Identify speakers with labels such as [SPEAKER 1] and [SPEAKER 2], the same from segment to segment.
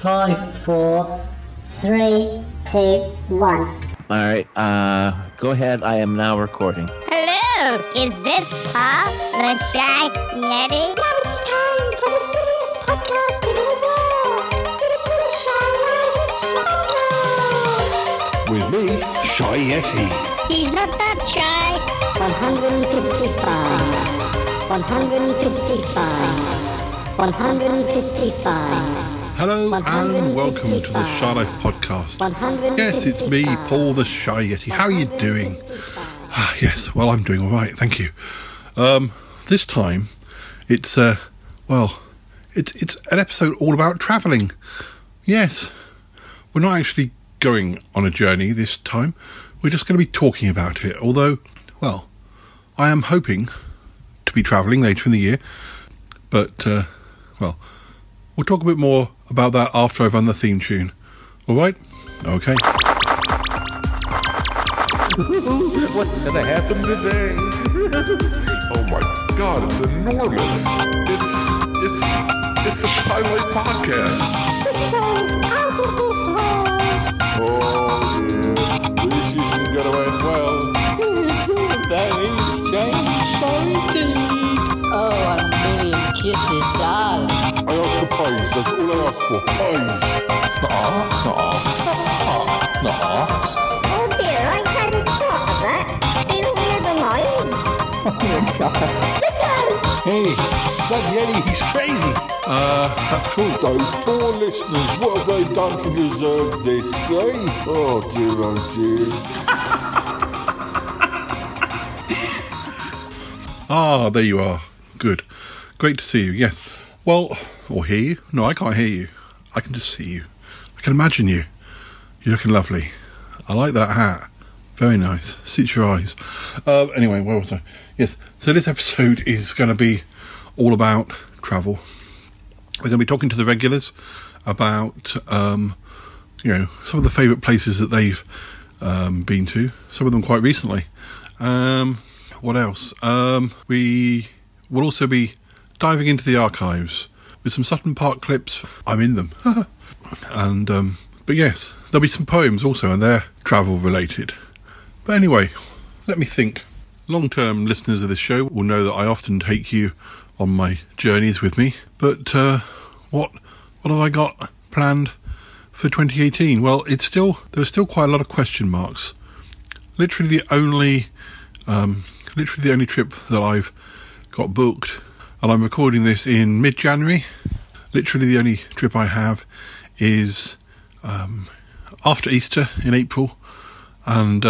[SPEAKER 1] 5, 4, 3, 2, 1.
[SPEAKER 2] Alright, go ahead. I am now recording.
[SPEAKER 3] Hello, is this Paul, the Shy Yeti?
[SPEAKER 4] Now it's time for the silliest podcast in the world. The Shy Podcast.
[SPEAKER 5] With me, Shy Yeti.
[SPEAKER 3] He's not that shy.
[SPEAKER 1] 155. 155.
[SPEAKER 5] Hello and welcome to the Shy Life Podcast. Yes, it's me, Paul the Shy Yeti. How are you doing? Yes, well, I'm doing all right, thank you. This time, it's an episode all about travelling. Yes, we're not actually going on a journey this time. We're just going to be talking about it. Although, well, I am hoping to be travelling later in the year. But, well, we'll talk a bit more about that after I've run the theme tune. All right? Okay.
[SPEAKER 6] What's gonna happen today? Oh my God, it's enormous. It's the Shy Life Podcast.
[SPEAKER 4] The show's out of this world.
[SPEAKER 5] Oh, dear. This isn't going to end well.
[SPEAKER 1] It's a very strange show indeed. Oh, a million kisses, darling.
[SPEAKER 5] I asked for praise. That's all I asked for. Praise.
[SPEAKER 6] It's not art. It's not art. It's not art. It's not art.
[SPEAKER 3] Oh dear, I hadn't thought of that. Still, never mind.
[SPEAKER 5] Hey, that Yeti, he's crazy. That's cool.
[SPEAKER 7] Those poor listeners, what have they done to deserve this, eh? Oh dear, oh dear.
[SPEAKER 5] Ah, there you are. Good. Great to see you, yes. Well, or hear you? No, I can't hear you. I can just see you. I can imagine you. You're looking lovely. I like that hat. Very nice. Suits your eyes. Anyway, where was I? Yes, so this episode is going to be all about travel. We're going to be talking to the regulars about, some of the favourite places that they've been to. Some of them quite recently. What else? We will also be diving into the archives with some Sutton Park clips. I'm in them. And, but yes, there'll be some poems also, and they're travel related. But anyway, let me think. Long-term listeners of this show will know that I often take you on my journeys with me. But what have I got planned for 2018? Well, there's still quite a lot of question marks. Literally the only trip that I've got booked, and I'm recording this in mid-January. Literally the only trip I have is after Easter in April, and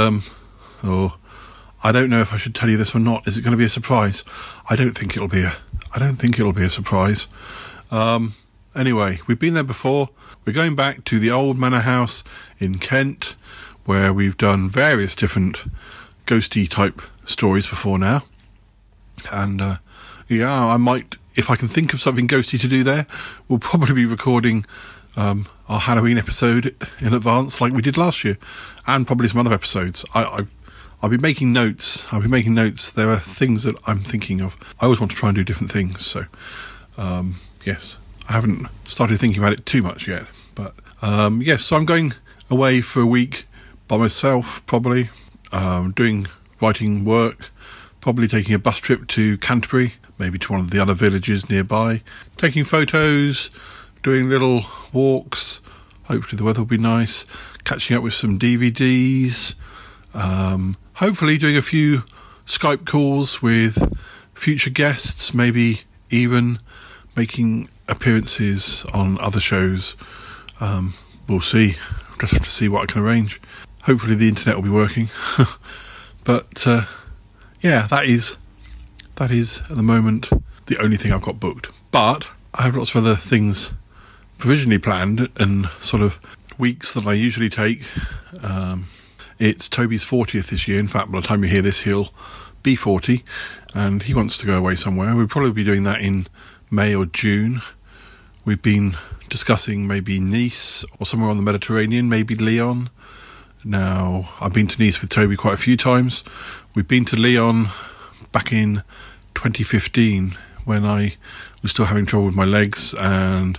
[SPEAKER 5] I don't know if I should tell you this or not. Is it going to be a surprise? I don't think it'll be a surprise. Anyway, we've been there before. We're going back to the old manor house in Kent, where we've done various different ghosty type stories before now. And I might, if I can think of something ghosty to do there, we'll probably be recording our Halloween episode in advance like we did last year, and probably some other episodes. I'll be making notes. There are things that I'm thinking of. I always want to try and do different things, so yes, I haven't started thinking about it too much yet. But yes, so I'm going away for a week by myself, probably doing writing work, probably taking a bus trip to Canterbury, maybe to one of the other villages nearby, taking photos, doing little walks. Hopefully the weather will be nice, catching up with some DVDs, hopefully doing a few Skype calls with future guests, maybe even making appearances on other shows. We'll see. Just have to see what I can arrange. Hopefully the internet will be working. But yeah, that is at the moment the only thing I've got booked. But I have lots of other things provisionally planned and sort of weeks that I usually take. It's Toby's 40th this year. In fact, by the time you hear this, he'll be 40, and he wants to go away somewhere. We'll probably be doing that in May or June. We've been discussing maybe Nice or somewhere on the Mediterranean, maybe Lyon. Now, I've been to Nice with Toby quite a few times. We've been to Lyon back in 2015 when I was still having trouble with my legs, and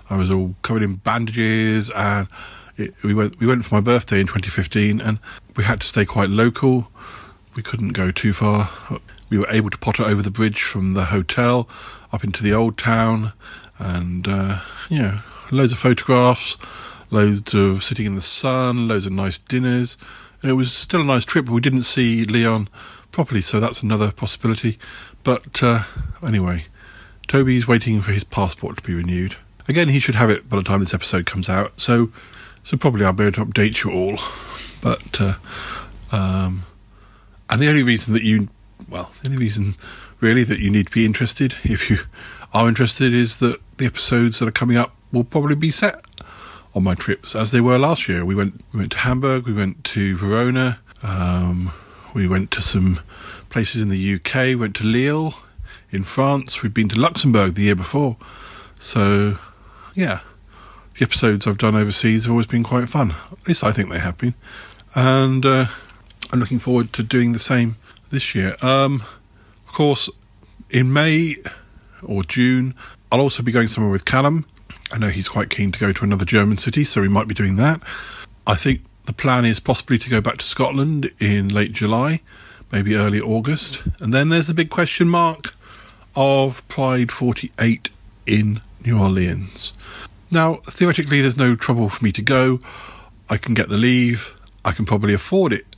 [SPEAKER 5] I was all covered in bandages, and we went for my birthday in 2015, and we had to stay quite local. We couldn't go too far. We were able to potter over the bridge from the hotel up into the old town, and loads of photographs, loads of sitting in the sun, loads of nice dinners. It was still a nice trip, but we didn't see Leon properly, so that's another possibility. But anyway, Toby's waiting for his passport to be renewed. Again, he should have it by the time this episode comes out, so probably I'll be able to update you all. But and the only reason really that you need to be interested, if you are interested, is that the episodes that are coming up will probably be set on my trips as they were last year. We went to Hamburg, we went to Verona, we went to some places in the UK, went to Lille in France, we'd been to Luxembourg the year before. So yeah, the episodes I've done overseas have always been quite fun. At least I think they have been. And I'm looking forward to doing the same this year. Of course, in May or June, I'll also be going somewhere with Callum. I know he's quite keen to go to another German city, so we might be doing that. I think the plan is possibly to go back to Scotland in late July, maybe early August. And then there's the big question mark of Pride 48 in New Orleans. Now, theoretically, there's no trouble for me to go. I can get the leave. I can probably afford it.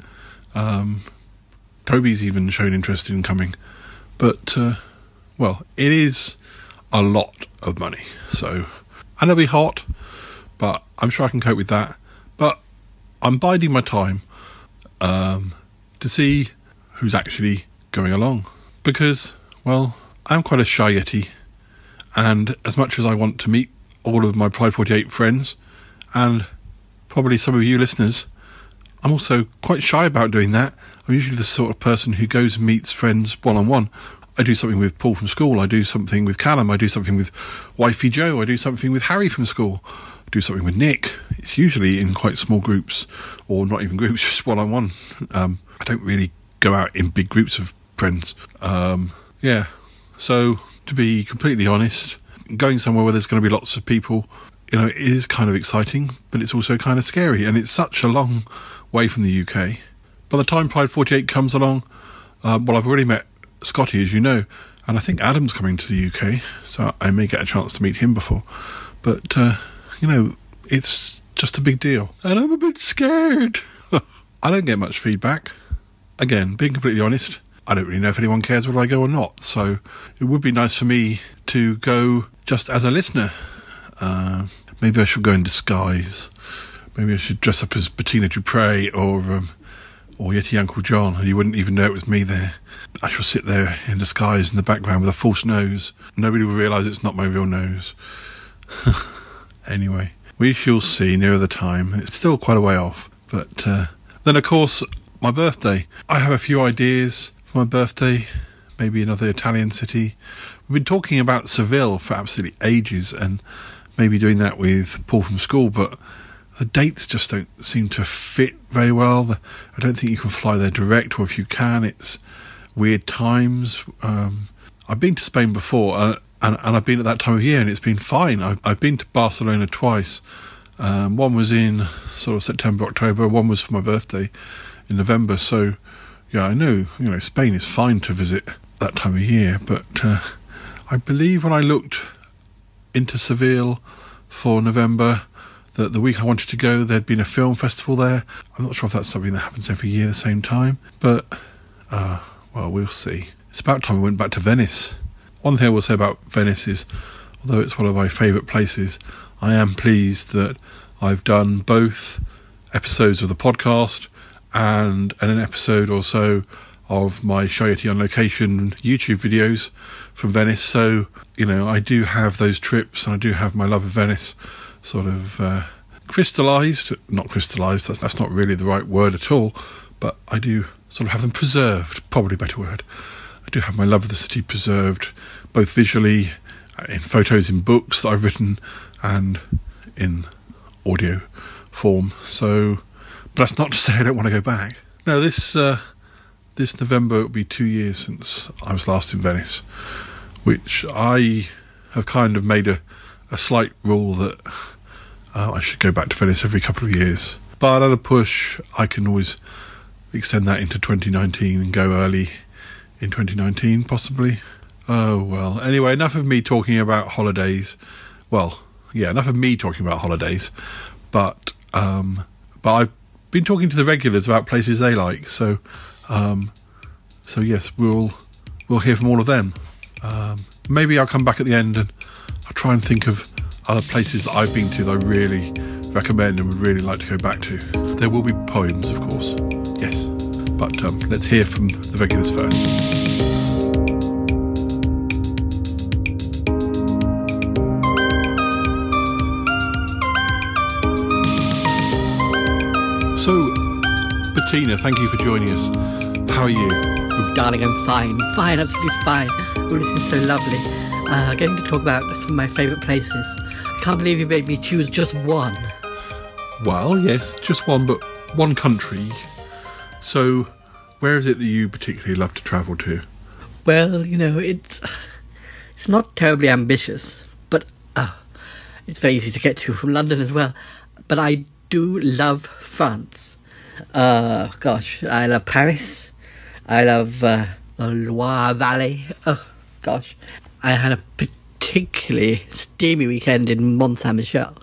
[SPEAKER 5] Toby's even shown interest in coming. But, it is a lot of money. So, and it'll be hot, but I'm sure I can cope with that. But I'm biding my time to see who's actually going along. Because, I'm quite a shy Yeti. And as much as I want to meet all of my Pride 48 friends, and probably some of you listeners, I'm also quite shy about doing that. I'm usually the sort of person who goes and meets friends one-on-one. I do something with Paul from school, I do something with Callum, I do something with Wifey Joe, I do something with Harry from school, I do something with Nick. It's usually in quite small groups, or not even groups, just one-on-one. I don't really go out in big groups of friends. So to be completely honest, going somewhere where there's going to be lots of people, it is kind of exciting, but it's also kind of scary, and it's such a long way from the UK. By the time Pride 48 comes along, I've already met Scotty, as you know, and I think Adam's coming to the UK, so I may get a chance to meet him before. But, it's just a big deal. And I'm a bit scared. I don't get much feedback. Again, being completely honest, I don't really know if anyone cares whether I go or not, so it would be nice for me to go just as a listener. Maybe I should go in disguise. Maybe I should dress up as Bettina Dupre or Yeti Uncle John, and you wouldn't even know it was me there. I shall sit there in disguise in the background with a false nose. Nobody will realise it's not my real nose. Anyway, we shall see nearer the time. It's still quite a way off. But then, of course, my birthday. I have a few ideas for my birthday. Maybe another Italian city. We've been talking about Seville for absolutely ages, and maybe doing that with Paul from school, but the dates just don't seem to fit very well. I don't think you can fly there direct, or if you can, it's weird times. I've been to Spain before, and I've been at that time of year, and it's been fine. I've been to Barcelona twice. One was in sort of September, October. One was for my birthday in November. So, yeah, I know, Spain is fine to visit that time of year. But I believe when I looked into Seville for November, that the week I wanted to go, there'd been a film festival there. I'm not sure if that's something that happens every year at the same time. But, we'll see. It's about time I went back to Venice. One thing I will say about Venice is, although it's one of my favourite places, I am pleased that I've done both episodes of the podcast and an episode or so of my Shy Yeti on Location YouTube videos from Venice. So, I do have those trips, and I do have my love of Venice sort of crystallised. Not crystallised, that's not really the right word at all, but I do sort of have them preserved, probably a better word. I do have my love of the city preserved, both visually, in photos, in books that I've written, and in audio form. So, but that's not to say I don't want to go back. No, this November it will be 2 years since I was last in Venice, which I have kind of made a a slight rule that I should go back to Venice every couple of years. But at a push, I can always extend that into 2019 and go early in 2019, possibly. Oh, well. Anyway, enough of me talking about holidays. Well, yeah, enough of me talking about holidays. But I've been talking to the regulars about places they like. So yes, we'll hear from all of them. Maybe I'll come back at the end and I'll try and think of other places that I've been to that I really recommend and would really like to go back to. There will be poems, of course. Yes. But let's hear from the regulars first. So, Bettina, thank you for joining us. How are you?
[SPEAKER 1] Oh, darling, I'm fine, absolutely fine. Oh, this is so lovely. Going to talk about some of my favourite places. I can't believe you made me choose just one.
[SPEAKER 5] Well, yes, just one, but one country. So, where is it that you particularly love to travel to?
[SPEAKER 1] Well, it's not terribly ambitious, but it's very easy to get to from London as well. But I do love France. Gosh, I love Paris. I love the Loire Valley. Oh, gosh. I had a particularly steamy weekend in Mont-Saint-Michel.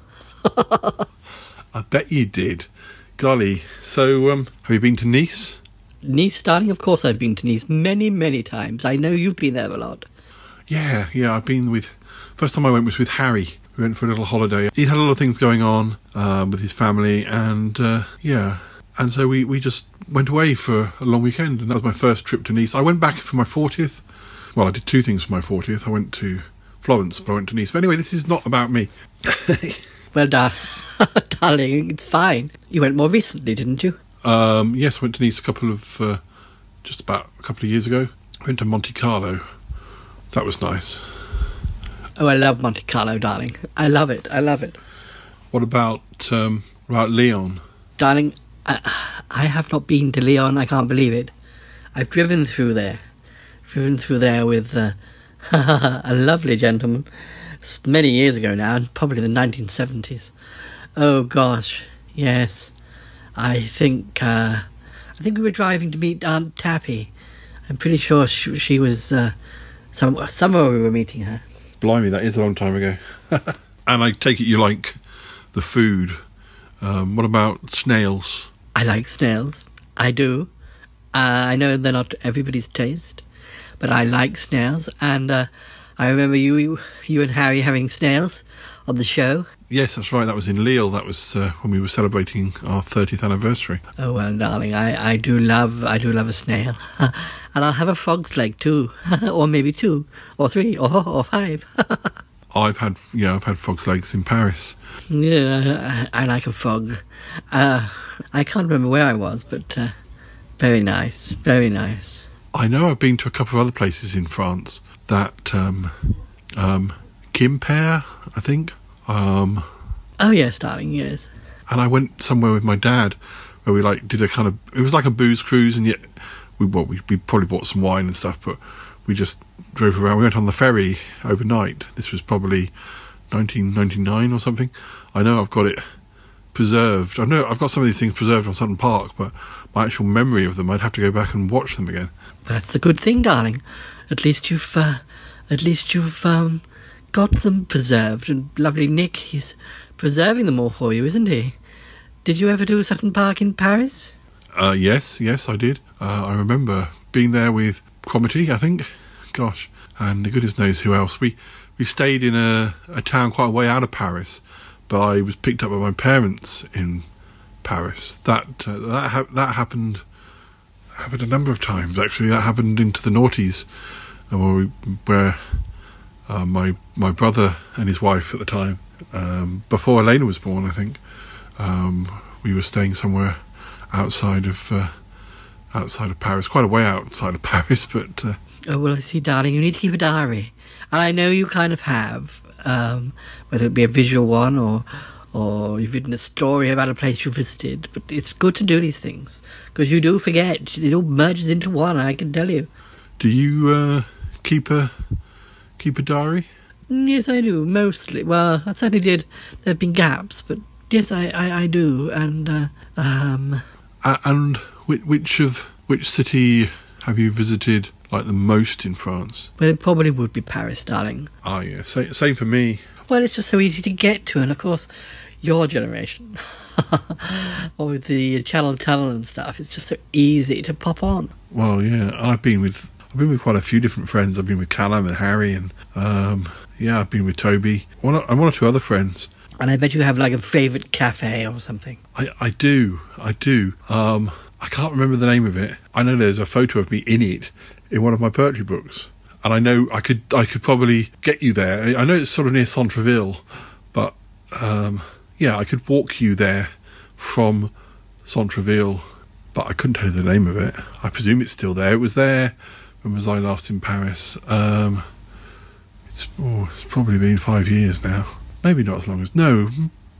[SPEAKER 5] I bet you did. Golly. So, have you been to Nice?
[SPEAKER 1] Nice, darling? Of course I've been to Nice many, many times. I know you've been there a lot.
[SPEAKER 5] Yeah, I've been with... First time I went was with Harry. We went for a little holiday. He had a lot of things going on with his family, and and so we just went away for a long weekend, and that was my first trip to Nice. I went back for my 40th. Well, I did two things for my 40th. I went to Florence, but I went to Nice. But anyway, this is not about me.
[SPEAKER 1] Well, darling, it's fine. You went more recently, didn't you?
[SPEAKER 5] Yes, I went to Nice just about a couple of years ago. I went to Monte Carlo. That was nice.
[SPEAKER 1] Oh, I love Monte Carlo, darling. I love it.
[SPEAKER 5] What about Lyon?
[SPEAKER 1] Darling, I have not been to Lyon. I can't believe it. I've driven through there with a lovely gentleman many years ago now, probably in the 1970s. Oh gosh, yes. I think we were driving to meet Aunt Tappy. I'm pretty sure she was somewhere we were meeting her.
[SPEAKER 5] Blimey, that is a long time ago. And I take it you like the food. What about snails?
[SPEAKER 1] I like snails. I do. I know they're not everybody's taste, but I like snails. And I remember you and Harry having snails on the show.
[SPEAKER 5] Yes, that's right. That was in Lille. That was when we were celebrating our 30th anniversary.
[SPEAKER 1] Oh well, darling, I do love a snail, and I'll have a frog's leg too, or maybe 2, or 3, or 5.
[SPEAKER 5] I've had frog's legs in Paris.
[SPEAKER 1] Yeah, I like a frog. I can't remember where I was, but very nice, very nice.
[SPEAKER 5] I know I've been to a couple of other places in France. That Quimper, I think.
[SPEAKER 1] Oh yes, darling, yes.
[SPEAKER 5] And I went somewhere with my dad where we did a kind of, it was like a booze cruise, and yet we probably bought some wine and stuff, but we just drove around. We went on the ferry overnight. This was probably 1999 or something. I know I've got it preserved. I know I've got some of these things preserved on Sutton Park, but my actual memory of them, I'd have to go back and watch them again.
[SPEAKER 1] That's the good thing, darling. At least you've got them preserved, and lovely Nick, he's preserving them all for you, isn't he? Did you ever do Sutton Park in Paris?
[SPEAKER 5] Yes, I did. I remember being there with Cromitty, I think. Gosh, and goodness knows who else. We stayed in a town quite a way out of Paris, but I was picked up by my parents in Paris. That happened a number of times, actually. That happened into the noughties, where my brother and his wife at the time, before Elena was born, I think, we were staying somewhere outside of Paris, quite a way outside of Paris, but...
[SPEAKER 1] Oh, well, I see, darling, you need to keep a diary. And I know you kind of have, whether it be a visual one or you've written a story about a place you visited, but it's good to do these things, because you do forget. It all merges into one, I can tell you.
[SPEAKER 5] Do you keep a diary?
[SPEAKER 1] Yes, I do, mostly. Well, I certainly did. There have been gaps, but yes, I do. And,
[SPEAKER 5] And which city have you visited, like, the most in France?
[SPEAKER 1] well, it probably would be Paris, darling.
[SPEAKER 5] Oh, yeah, same for me.
[SPEAKER 1] Well, it's just so easy to get to, and of course, your generation, or with the Channel Tunnel and stuff, it's just so easy to pop on.
[SPEAKER 5] Well, yeah, and I've been with quite a few different friends. I've been with Callum and Harry, and I've been with Toby, one or two other friends.
[SPEAKER 1] And I bet you have like a favourite cafe or something.
[SPEAKER 5] I do. I can't remember the name of it. I know there's a photo of me in it in one of my poetry books, and I know I could probably get you there. I know it's sort of near Centreville, but I could walk you there from Centreville, but I couldn't tell you the name of it. I presume it's still there. It was there. When was I last in Paris? It's probably been 5 years now. Maybe not as long as... No.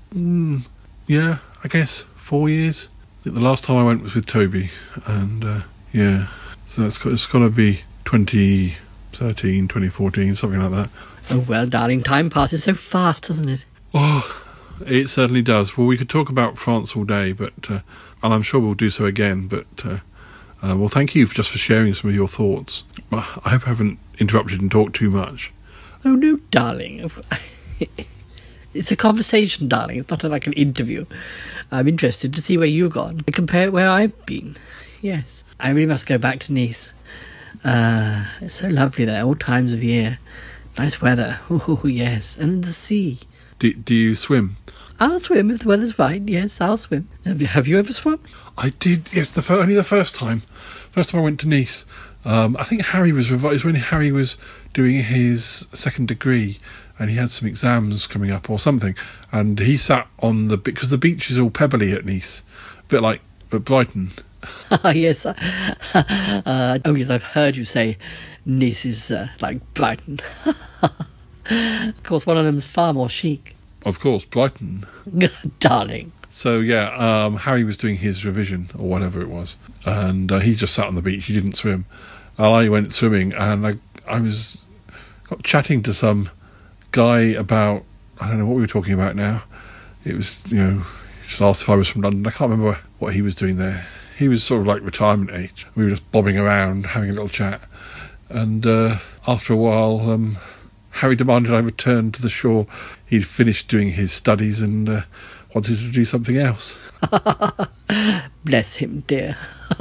[SPEAKER 5] I guess 4 years. I think the last time I went was with Toby. And, so it's got to be 2013, 2014, something like that.
[SPEAKER 1] Oh, well, darling, time passes so fast, doesn't it?
[SPEAKER 5] Oh, it certainly does. Well, we could talk about France all day, but and I'm sure we'll do so again, but... well, thank you just for sharing some of your thoughts. I hope I haven't interrupted and talked too much.
[SPEAKER 1] Oh, no, darling. It's a conversation, darling. It's not like an interview. I'm interested to see where you've gone and compare where I've been. Yes. I really must go back to Nice. It's so lovely there, all times of year. Nice weather. Oh, yes. And the sea.
[SPEAKER 5] Do you swim?
[SPEAKER 1] I'll swim if the weather's right. Yes, I'll swim. Have you ever swum?
[SPEAKER 5] I did, yes, only the first time. First time I went to Nice. I think Harry was revised when Harry was doing his second degree, and he had some exams coming up or something, and he sat on because the beach is all pebbly at Nice, a bit like at Brighton.
[SPEAKER 1] Yes. Oh, yes, I've heard you say Nice is like Brighton. Of course, one of them's far more chic.
[SPEAKER 5] Of course, Brighton.
[SPEAKER 1] Darling.
[SPEAKER 5] So, Harry was doing his revision, or whatever it was, and he just sat on the beach. He didn't swim. And I went swimming, and I got chatting to some guy about, I don't know what we were talking about now. It was, just asked if I was from London. I can't remember what he was doing there. He was sort of like retirement age. We were just bobbing around, having a little chat. And after a while, Harry demanded I return to the shore. He'd finished doing his studies and wanted to do something else.
[SPEAKER 1] Bless him, dear.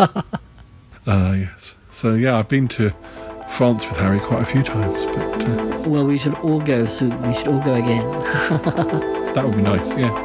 [SPEAKER 5] Yes. So, I've been to France with Harry quite a few times. But
[SPEAKER 1] Well, we should all go soon. We should all go again.
[SPEAKER 5] that would be nice, yeah.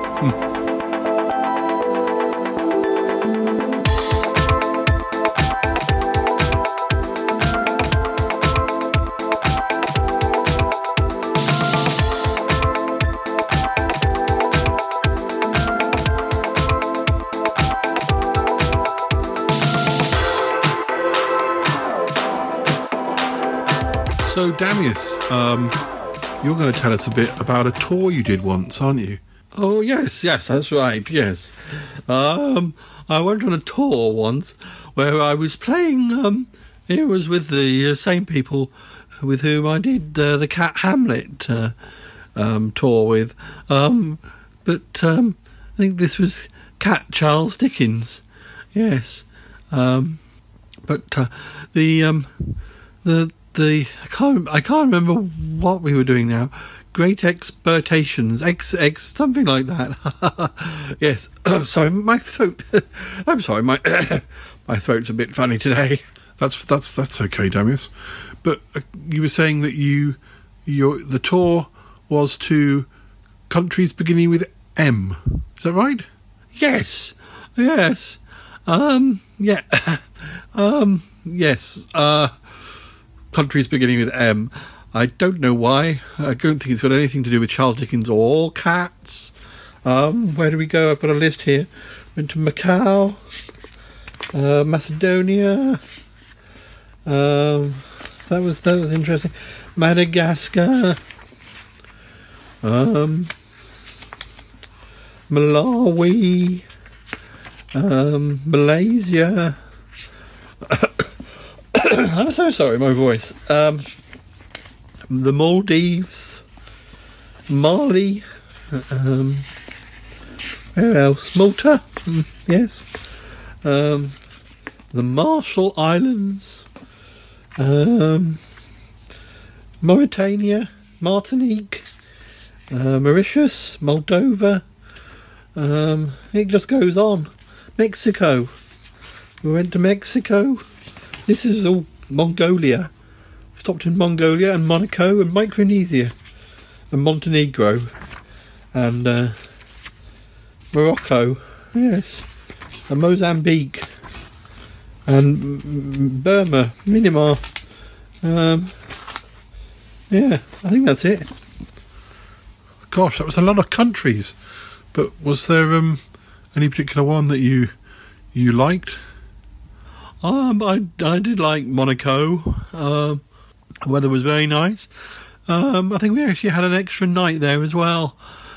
[SPEAKER 5] So, Damius, you're going to tell us a bit about a tour you did once, aren't you?
[SPEAKER 1] Oh, yes, that's right, yes. I went on a tour once where I was playing, it was with the same people with whom I did the Cat Hamlet tour with. But I think this was Cat Charles Dickens, yes. But I can't remember what we were doing now. Great Expectations, something like that. Yes. Sorry, my throat. I'm sorry, my throat's a bit funny today.
[SPEAKER 5] That's okay, Damius. But you were saying that the tour was to countries beginning with M. Is that right?
[SPEAKER 1] Yes. Yes. Countries beginning with M. I don't know why. I don't think it's got anything to do with Charles Dickens or cats. Where do we go? I've got a list here. Went to Macau, Macedonia. That was interesting. Madagascar. Malawi. Malaysia. I'm so sorry, my voice. The Maldives.
[SPEAKER 5] Mali. Where else? Malta. Yes. The Marshall Islands. Mauritania. Martinique. Mauritius. Moldova. It just goes on. Mexico. We went to Mexico. This is all Mongolia. Stopped in Mongolia and Monaco and Micronesia and Montenegro and Morocco, yes, and Mozambique and Burma, Myanmar. Yeah, I think that's it. Gosh, that was a lot of countries. But was there any particular one that you liked? I did like Monaco. Weather was very nice. I think we actually had an extra night there as well.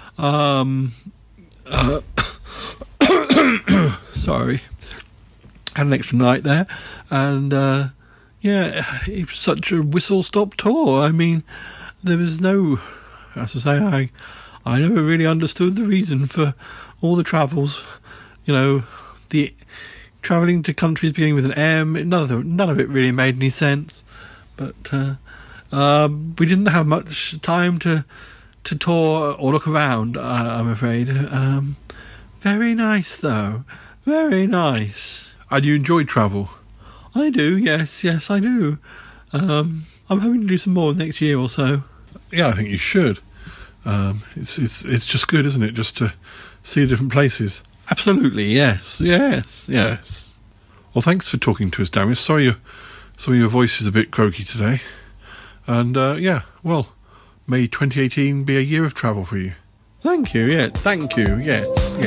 [SPEAKER 5] Sorry. Had an extra night there. And, yeah, it was such a whistle-stop tour. I mean, there was no... As I say, I never really understood the reason for all the travels. You know, the travelling to countries beginning with an M, none of it really made any sense. But we didn't have much time to tour or look around, I'm afraid. Very nice, though. Very nice. And you enjoy travel? I do, yes, I do. I'm hoping to do some more next year or so. Yeah, I think you should. It's just good, isn't it, just to see different places? Absolutely, yes. Well, thanks for talking to us, Darius. Sorry your voice is a bit croaky today. And, yeah, well, may 2018 be a year of travel for you. Thank you, yeah, thank you, yes.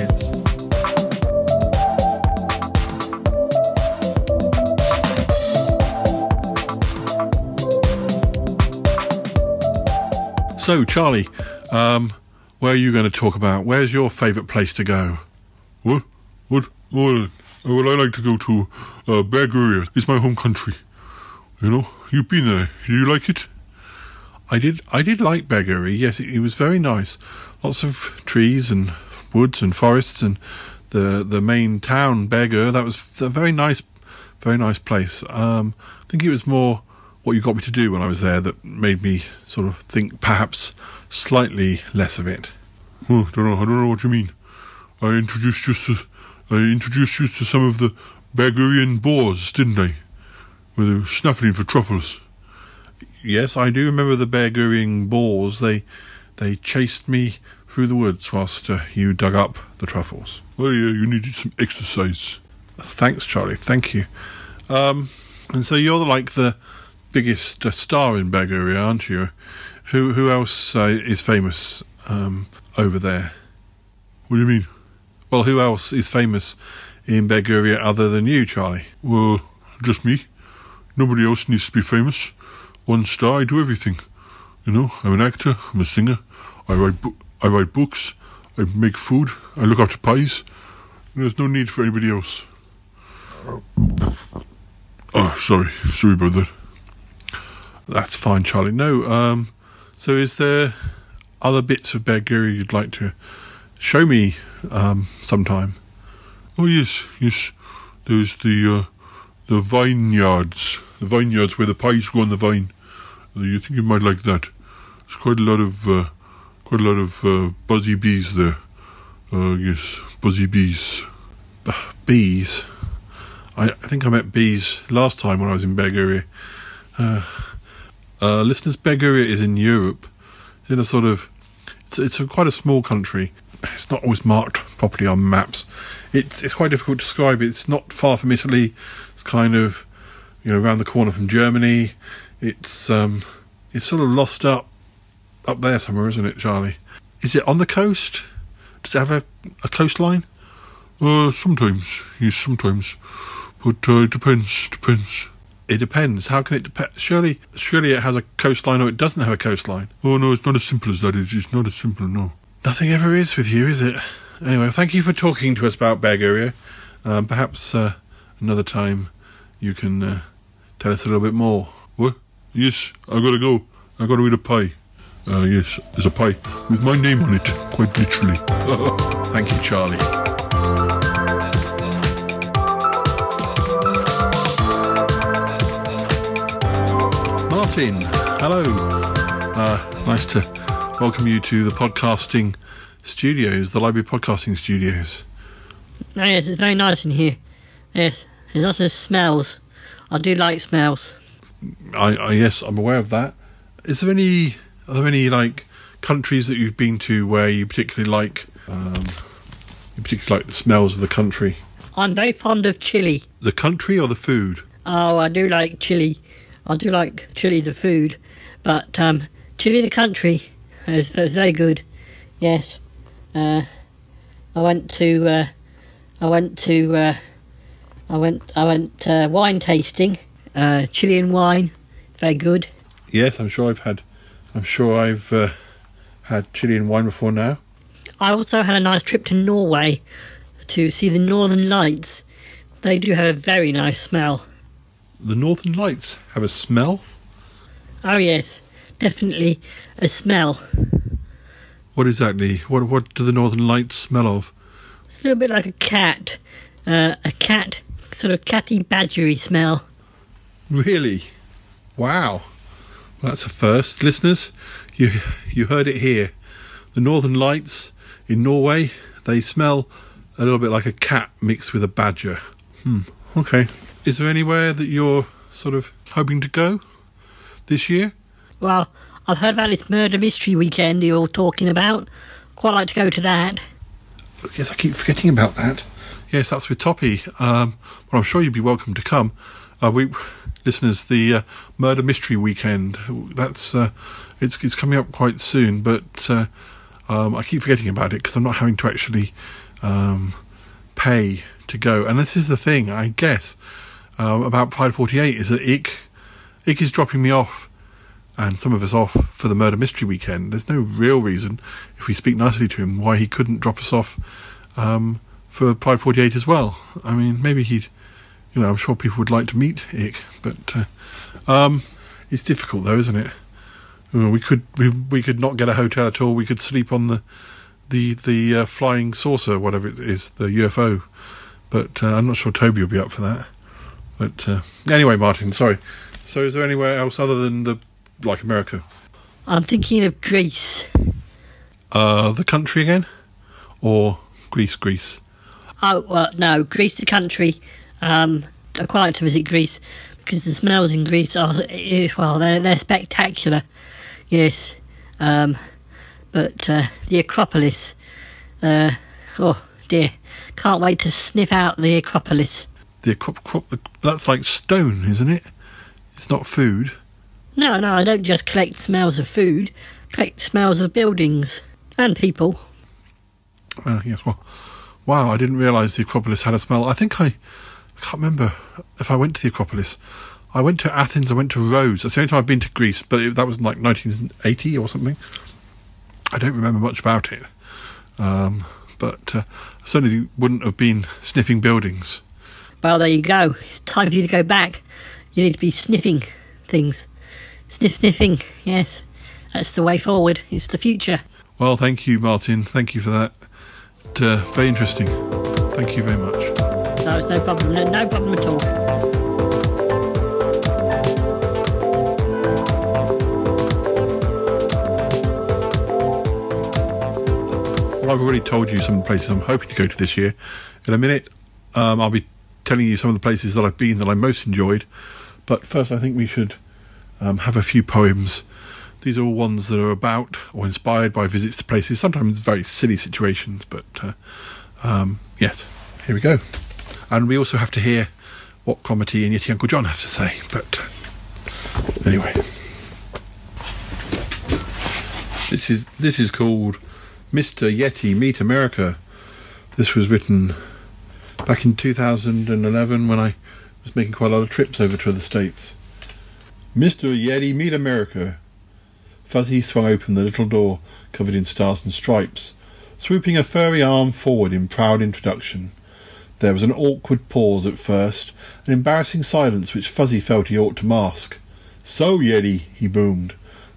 [SPEAKER 5] So, Charlie, where are you going to talk about? Where's your favourite place to go?
[SPEAKER 7] What? Well, I like to go to Bulgaria. It's my home country. You know, you've been there. Did you like it?
[SPEAKER 5] I did like Bulgaria. Yes, it was very nice. Lots of trees and woods and forests, and the main town, Berger. That was a very nice place. I think it was more what you got me to do when I was there that made me sort of think perhaps slightly less of it.
[SPEAKER 7] Oh, I don't know what you mean. I introduced you to some of the Bulgarian boars, didn't I? Where they were snuffling for truffles.
[SPEAKER 5] Yes, I do remember the Bulgarian boars. They chased me through the woods whilst you dug up the truffles.
[SPEAKER 7] Well, yeah, you needed some exercise.
[SPEAKER 5] Thanks, Charlie. Thank you. And so you're like the biggest star in Bulgaria, aren't you? Who else is famous over there?
[SPEAKER 7] What do you mean?
[SPEAKER 5] Well, who else is famous in Bulgaria other than you, Charlie?
[SPEAKER 7] Well, just me. Nobody else needs to be famous. One star, I do everything. You know, I'm an actor, I'm a singer, I write books, I make food, I look after pies. There's no need for anybody else. Oh, sorry about that.
[SPEAKER 5] That's fine, Charlie. No, so is there other bits of Bulgaria you'd like to show me sometime?
[SPEAKER 7] Oh, yes. There's the vineyards. The vineyards where the pies grow on the vine. You think you might like that? There's quite a lot of buzzy bees there. Yes, buzzy bees.
[SPEAKER 5] Bees? I think I met bees last time when I was in Bulgaria. Listeners, Bulgaria is in Europe. It's in a sort of... It's quite a small country. It's not always marked properly on maps. It's quite difficult to describe it. It's not far from Italy. It's kind of, you know, around the corner from Germany. It's sort of lost up there somewhere, isn't it, Charlie? Is it on the coast? Does it have a coastline?
[SPEAKER 7] Sometimes. Yes, sometimes. But it depends.
[SPEAKER 5] It depends. How can it depend? Surely it has a coastline, or it doesn't have a coastline.
[SPEAKER 7] Oh, no, it's not as simple as that. It's not as simple, no.
[SPEAKER 5] Nothing ever is with you, is it? Anyway, thank you for talking to us about Bulgaria. Perhaps another time you can tell us a little bit more.
[SPEAKER 7] What? Yes, I gotta go. I gotta eat a pie. Yes, there's a pie with my name on it, quite literally.
[SPEAKER 5] Thank you, Charlie. Martin, hello. Nice to welcome you to the podcasting studios, the library podcasting studios.
[SPEAKER 1] Oh, yes, it's very nice in here. Yes, there's lots of smells. I do like smells.
[SPEAKER 5] Yes, I'm aware of that. Are there any like countries that you've been to where you particularly like the smells of the country?
[SPEAKER 1] I'm very fond of chili.
[SPEAKER 5] The country or the food?
[SPEAKER 1] Oh, I do like chili. I do like chili the food, but chili the country is very good. Yes, I went wine tasting. Chilean wine, very good.
[SPEAKER 5] Yes, I'm sure I've had Chilean wine before now.
[SPEAKER 1] I also had a nice trip to Norway to see the Northern Lights. They do have a very nice smell.
[SPEAKER 5] The Northern Lights have a smell?
[SPEAKER 1] Oh yes, definitely a smell.
[SPEAKER 5] What exactly? What do the Northern Lights smell of?
[SPEAKER 1] It's a little bit like a cat. Sort of catty badgery smell.
[SPEAKER 5] Really? Wow. Well, that's a first. Listeners, you heard it here. The Northern Lights in Norway, they smell a little bit like a cat mixed with a badger. Okay. Is there anywhere that you're sort of hoping to go this year?
[SPEAKER 1] Well, I've heard about this murder mystery weekend you're all talking about. Quite like to go to that.
[SPEAKER 5] Yes, I keep forgetting about that. Yes, that's with Toppy. Well, I'm sure you'd be welcome to come. Listeners, the murder mystery weekend. That's it's coming up quite soon, but I keep forgetting about it because I'm not having to actually pay to go. And this is the thing, I guess, about Pride 48 is that Ick is dropping me off, and some of us off for the murder mystery weekend. There's no real reason, if we speak nicely to him, why he couldn't drop us off for Pride 48 as well. I mean, maybe he'd, I'm sure people would like to meet Ick, but it's difficult though, isn't it? We could not get a hotel at all. We could sleep on the flying saucer, whatever it is, the UFO. But I'm not sure Toby will be up for that. But anyway, Martin, sorry. So is there anywhere else other than like America?
[SPEAKER 1] I'm thinking of Greece.
[SPEAKER 5] The country again? Or Greece?
[SPEAKER 1] Oh, well, no, Greece the country. I quite like to visit Greece because the smells in Greece are, well, they're spectacular. Yes. But the Acropolis, oh dear, can't wait to sniff out the Acropolis.
[SPEAKER 5] That's like stone, isn't it? It's not food.
[SPEAKER 1] No, I don't just collect smells of food. Collect smells of buildings and people.
[SPEAKER 5] Yes, well, wow, I didn't realise the Acropolis had a smell. I think I can't remember if I went to the Acropolis. I went to Athens, I went to Rhodes. That's the only time I've been to Greece, but that was like 1980 or something. I don't remember much about it. But I certainly wouldn't have been sniffing buildings.
[SPEAKER 1] Well, there you go. It's time for you to go back. You need to be sniffing things. Sniffing, yes. That's the way forward. It's the future.
[SPEAKER 5] Well, thank you, Martin. Thank you for that. Very interesting. Thank you very much.
[SPEAKER 1] No, it's no problem. No problem at all.
[SPEAKER 5] Well, I've already told you some of the places I'm hoping to go to this year. In a minute, I'll be telling you some of the places that I've been that I most enjoyed. But first, I think we should have a few poems. These are all ones that are about or inspired by visits to places, sometimes very silly situations, but yes, here we go. And we also have to hear what Cromitty and Yeti Uncle John have to say, but anyway. This is called Mr. Yeti Meet America. This was written back in 2011 when I was making quite a lot of trips over to the States. Mr. Yeti Meet America. Fuzzy swung open the little door covered in stars and stripes, swooping a furry arm forward in proud introduction. There was an awkward pause at first, an embarrassing silence which Fuzzy felt he ought to mask. "So, Yeti," he boomed,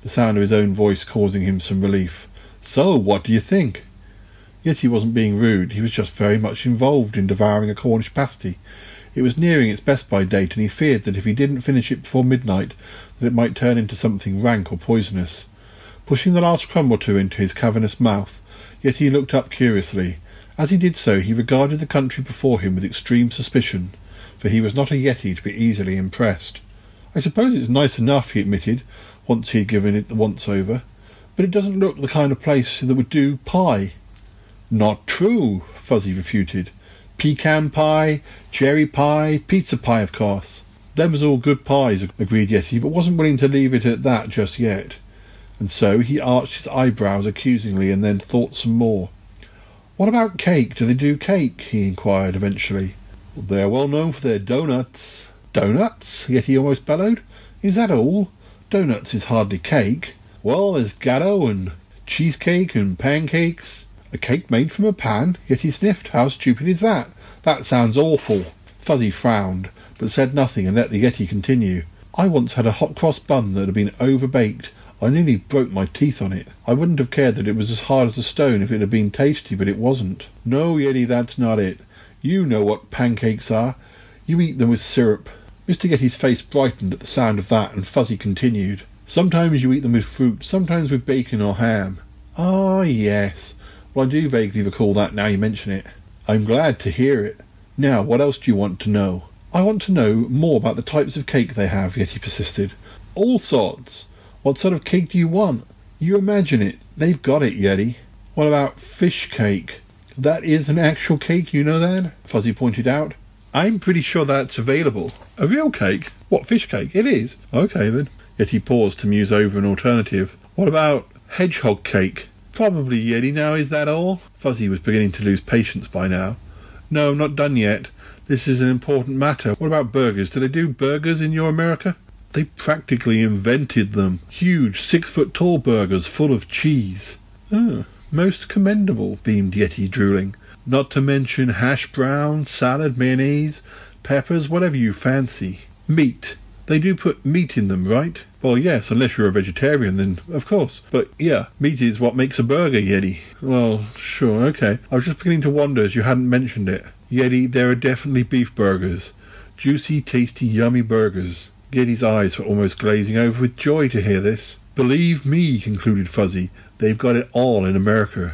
[SPEAKER 5] the sound of his own voice causing him some relief. "So, what do you think?" Yet he wasn't being rude, he was just very much involved in devouring a Cornish pasty. It was nearing its best-by date, and he feared that if he didn't finish it before midnight, that it might turn into something rank or poisonous. Pushing the last crumb or two into his cavernous mouth, yet he looked up curiously. As he did so, he regarded the country before him with extreme suspicion, for he was not a Yeti to be easily impressed. "I suppose it's nice enough," he admitted, once he had given it the once-over, "but it doesn't look the kind of place that would do pie." "Not true," Fuzzy refuted. "Pecan pie, cherry pie, pizza pie, of course." "Them was all good pies," agreed Yeti, but wasn't willing to leave it at that just yet. And so he arched his eyebrows accusingly and then thought some more. "What about cake? Do they do cake?" he inquired eventually. "They're well known for their doughnuts." "Doughnuts?" Yeti almost bellowed. "Is that all? Doughnuts is hardly cake." "Well, there's gatto and cheesecake and pancakes." "A cake made from a pan?" Yeti sniffed. "How stupid is that? That sounds awful." Fuzzy frowned, but said nothing and let the Yeti continue. "I once had a hot cross bun that had been over-baked. I nearly broke my teeth on it. I wouldn't have cared that it was as hard as a stone if it had been tasty, but it wasn't." "No, Yeti, that's not it. You know what pancakes are. You eat them with syrup." Mr. Yeti's face brightened at the sound of that, and Fuzzy continued. "Sometimes you eat them with fruit, sometimes with bacon or ham." "Ah, yes. Well, I do vaguely recall that now you mention it." "I'm glad to hear it. Now, what else do you want to know?" "I want to know more about the types of cake they have," Yeti persisted. "All sorts. What sort of cake do you want? You imagine it. They've got it, Yeti." "What about fish cake?" "That is an actual cake, you know that?" Fuzzy pointed out. "I'm pretty sure that's available." "A real cake? What, fish cake? It is? Okay, then." Yeti paused to muse over an alternative. "What about hedgehog cake?" "Probably, Yeti. Now, is that all?" Fuzzy was beginning to lose patience by now. "No, not done yet. This is an important matter. What about burgers? Do they do burgers in your America?" "They practically invented them. Huge 6-foot-tall burgers full of cheese." "Oh, most commendable," beamed Yeti, drooling. "Not to mention hash brown, salad, mayonnaise, peppers, whatever you fancy. Meat. They do put meat in them, right?" "Well, yes, unless you're a vegetarian, then of course. But, yeah, meat is what makes a burger, Yeti." "Well, sure, okay. I was just beginning to wonder as you hadn't mentioned it." "Yeti, there are definitely beef burgers. Juicy, tasty, yummy burgers." Yeti's eyes were almost glazing over with joy to hear this. "Believe me," concluded Fuzzy, "they've got it all in America."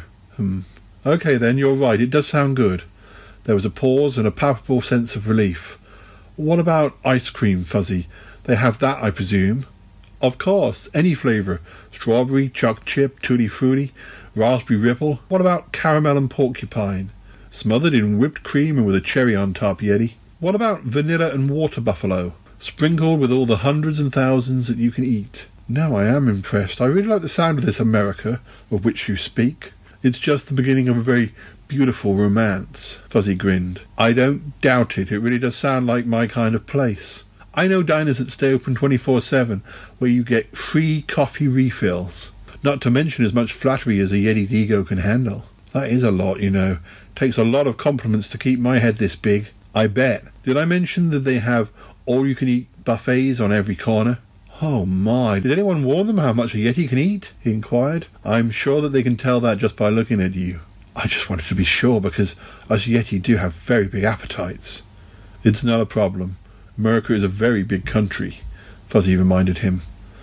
[SPEAKER 5] "Okay, then, you're right. It does sound good." There was a pause and a palpable sense of relief. "What about ice cream, Fuzzy? They have that, I presume?" "Of course. Any flavour. Strawberry, choc chip, tutti frutti, raspberry ripple. What about caramel and porcupine?" "Smothered in whipped cream and with a cherry on top, Yeti." "What about vanilla and water buffalo? Sprinkled with all the hundreds and thousands that you can eat." "Now I am impressed. I really like the sound of this America of which you speak. It's just the beginning of a very beautiful romance." Fuzzy grinned. "I don't doubt it. It really does sound like my kind of place. I know diners that stay open 24/7, where you get free coffee refills. Not to mention as much flattery as a Yeti's ego can handle. That is a lot, you know. Takes a lot of compliments to keep my head this big. I bet. Did I mention that they have all-you-can-eat buffets on every corner?" "Oh my, did anyone warn them how much a Yeti can eat?" he inquired. "I'm sure that they can tell that just by looking at you." "I just wanted to be sure, because us Yeti do have very big appetites." "It's not a problem. America is a very big country," Fuzzy reminded him.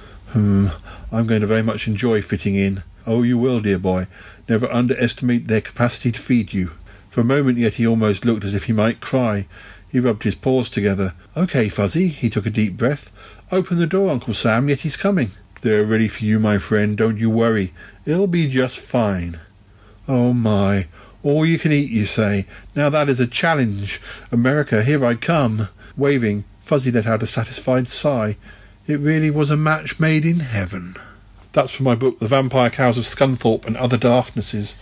[SPEAKER 5] I'm going to very much enjoy fitting in." "Oh, you will, dear boy. Never underestimate their capacity to feed you." For a moment Yeti almost looked as if he might cry. He rubbed his paws together. "Okay, Fuzzy." He took a deep breath. "Open the door, Uncle Sam. Yeti's coming." "They're ready for you, my friend. Don't you worry. It'll be just fine." "Oh, my. All you can eat, you say? Now that is a challenge. America, here I come." Waving, Fuzzy let out a satisfied sigh. It really was a match made in heaven. That's from my book, The Vampire Cows of Scunthorpe and Other Daftnesses.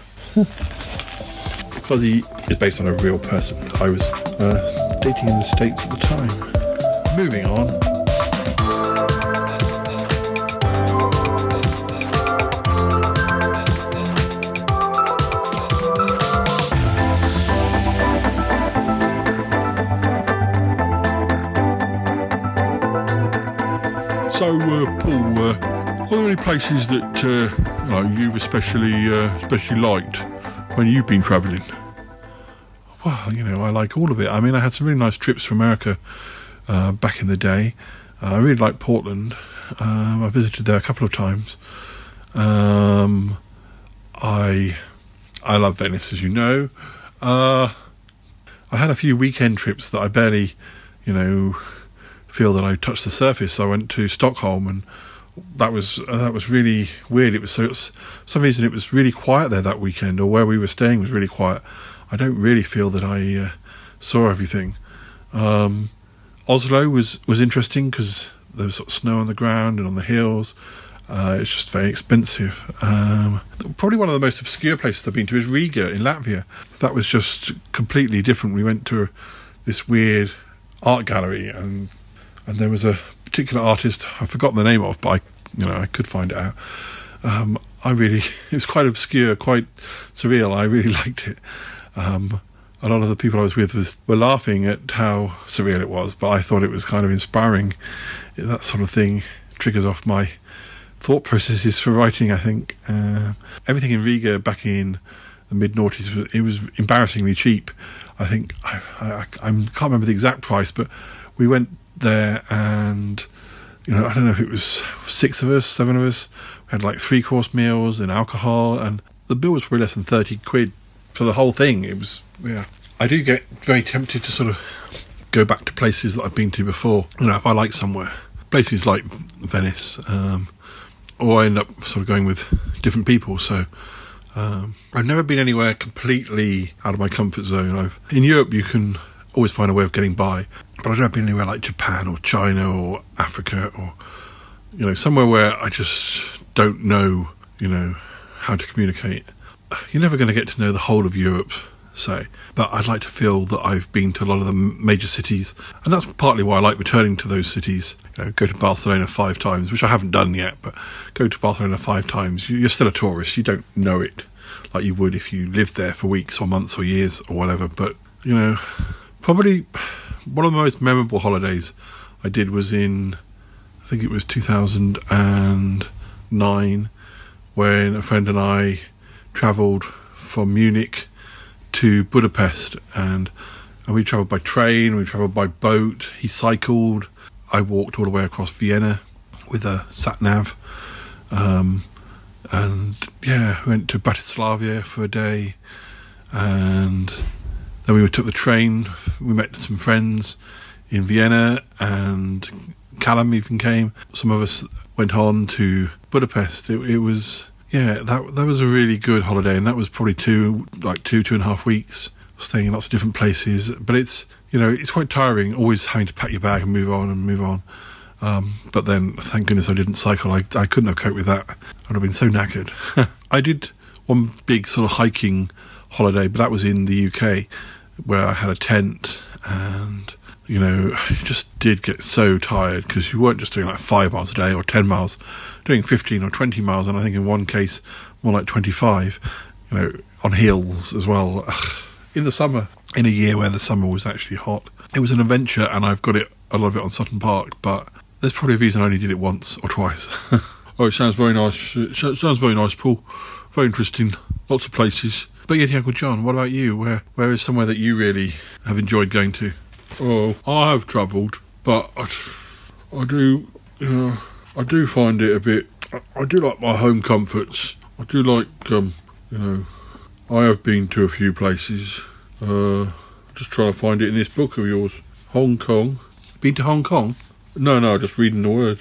[SPEAKER 5] Fuzzy is based on a real person that I was dating in the States at the time. Moving on.
[SPEAKER 7] So, Paul, Are there any places that you've especially liked when you've been travelling? Well, I like all of it. I mean, I had some really nice trips to America back in the day. I really like Portland. I visited there a couple of times. I love Venice, as you know. I had a few weekend trips that I barely, feel that I touched the surface. I went to Stockholm, and that was really weird. For some reason it was really quiet there that weekend, or where we were staying was really quiet. I don't really feel that I saw everything. Oslo was interesting because there was sort of snow on the ground and on the hills. It's just very expensive. Probably one of the most obscure places I've been to is Riga in Latvia. That was just completely different. We went to this weird art gallery, and there was a particular artist I've forgotten the name of, but I could find it out. It was quite obscure, quite surreal. I really liked it. A lot of the people I was with were laughing at how surreal it was, but I thought it was kind of inspiring. That sort of thing triggers off my thought processes for writing, I think. Everything in Riga back in the mid-noughties, it was embarrassingly cheap. I think, I can't remember the exact price, but we went there and, I don't know if it was 6 of us, 7 of us. We had like 3-course meals and alcohol, and the bill was probably less than 30 quid for the whole thing. It was, yeah. I do get very tempted to sort of go back to places that I've been to before. If I like somewhere, places like Venice, or I end up sort of going with different people. So I've never been anywhere completely out of my comfort zone. In Europe, you can always find a way of getting by, but I've never been anywhere like Japan or China or Africa, or somewhere where I just don't know how to communicate. You're never going to get to know the whole of Europe, say, but I'd like to feel that I've been to a lot of the major cities, and that's partly why I like returning to those cities. Go to Barcelona 5 times, which I haven't done yet, but go to Barcelona 5 times. You're still a tourist. You don't know it like you would if you lived there for weeks or months or years or whatever. But probably one of the most memorable holidays I did was in, I think it was 2009, when a friend and I travelled from Munich to Budapest, and we travelled by train, we travelled by boat. He cycled, I walked all the way across Vienna with a sat-nav, and yeah, we went to Bratislava for a day, and then we took the train. We met some friends in Vienna, and Callum even came. Some of us went on to Budapest. It was, yeah, that was a really good holiday, and that was probably 2.5 weeks, staying in lots of different places. But it's quite tiring, always having to pack your bag and move on. But then, thank goodness I didn't cycle. I couldn't have coped with that. I'd have been so knackered. I did one big sort of hiking holiday, but that was in the UK, where I had a tent, and I just did get so tired, because you weren't just doing like 5 miles a day or 10 miles, doing 15 or 20 miles, and I think in one case more like 25, on hills as well, in the summer, in a year where the summer was actually hot. It was an adventure, and I've got a lot of it on Sutton Park, but there's probably a reason I only did it once or twice. Oh, it sounds very nice. It sounds very nice, Paul. Very interesting. Lots of places. But yeah, Uncle John, what about you? Where is somewhere that you really have enjoyed going to? Oh, I have travelled, but I do find it a bit. I do like my home comforts. I do like, I have been to a few places. Just trying to find it in this book of yours. Hong Kong. Been to Hong Kong? No, just reading the words.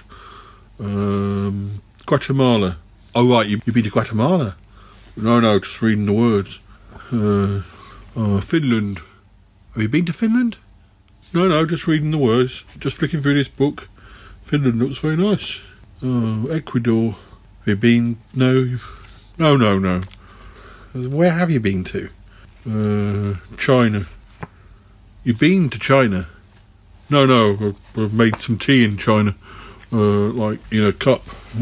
[SPEAKER 7] Guatemala. Oh right, you've been to Guatemala? No, just reading the words. Finland. Have you been to Finland? No, just reading the words. Just flicking through this book. Finland looks very nice. Ecuador. Have you been? No. No. Where have you been to? China. You've been to China? No. I've made some tea in China. Like in a cup.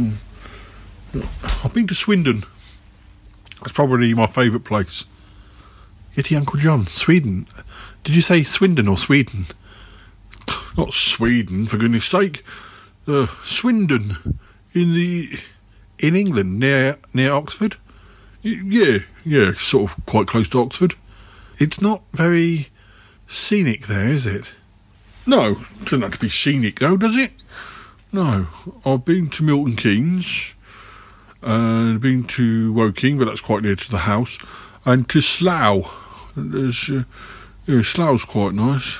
[SPEAKER 7] I've been to Swindon. That's probably my favourite place. Yeti Uncle John, Sweden. Did you say Swindon or Sweden? Not Sweden, for goodness sake. Swindon, in the
[SPEAKER 5] in England, near Oxford. Yeah, sort of quite close to Oxford. It's not very scenic there, is it? No, it doesn't have to be scenic though, does it? No, I've been to Milton Keynes, and been to Woking, but that's quite near to the house, and to Slough. Slough's quite nice.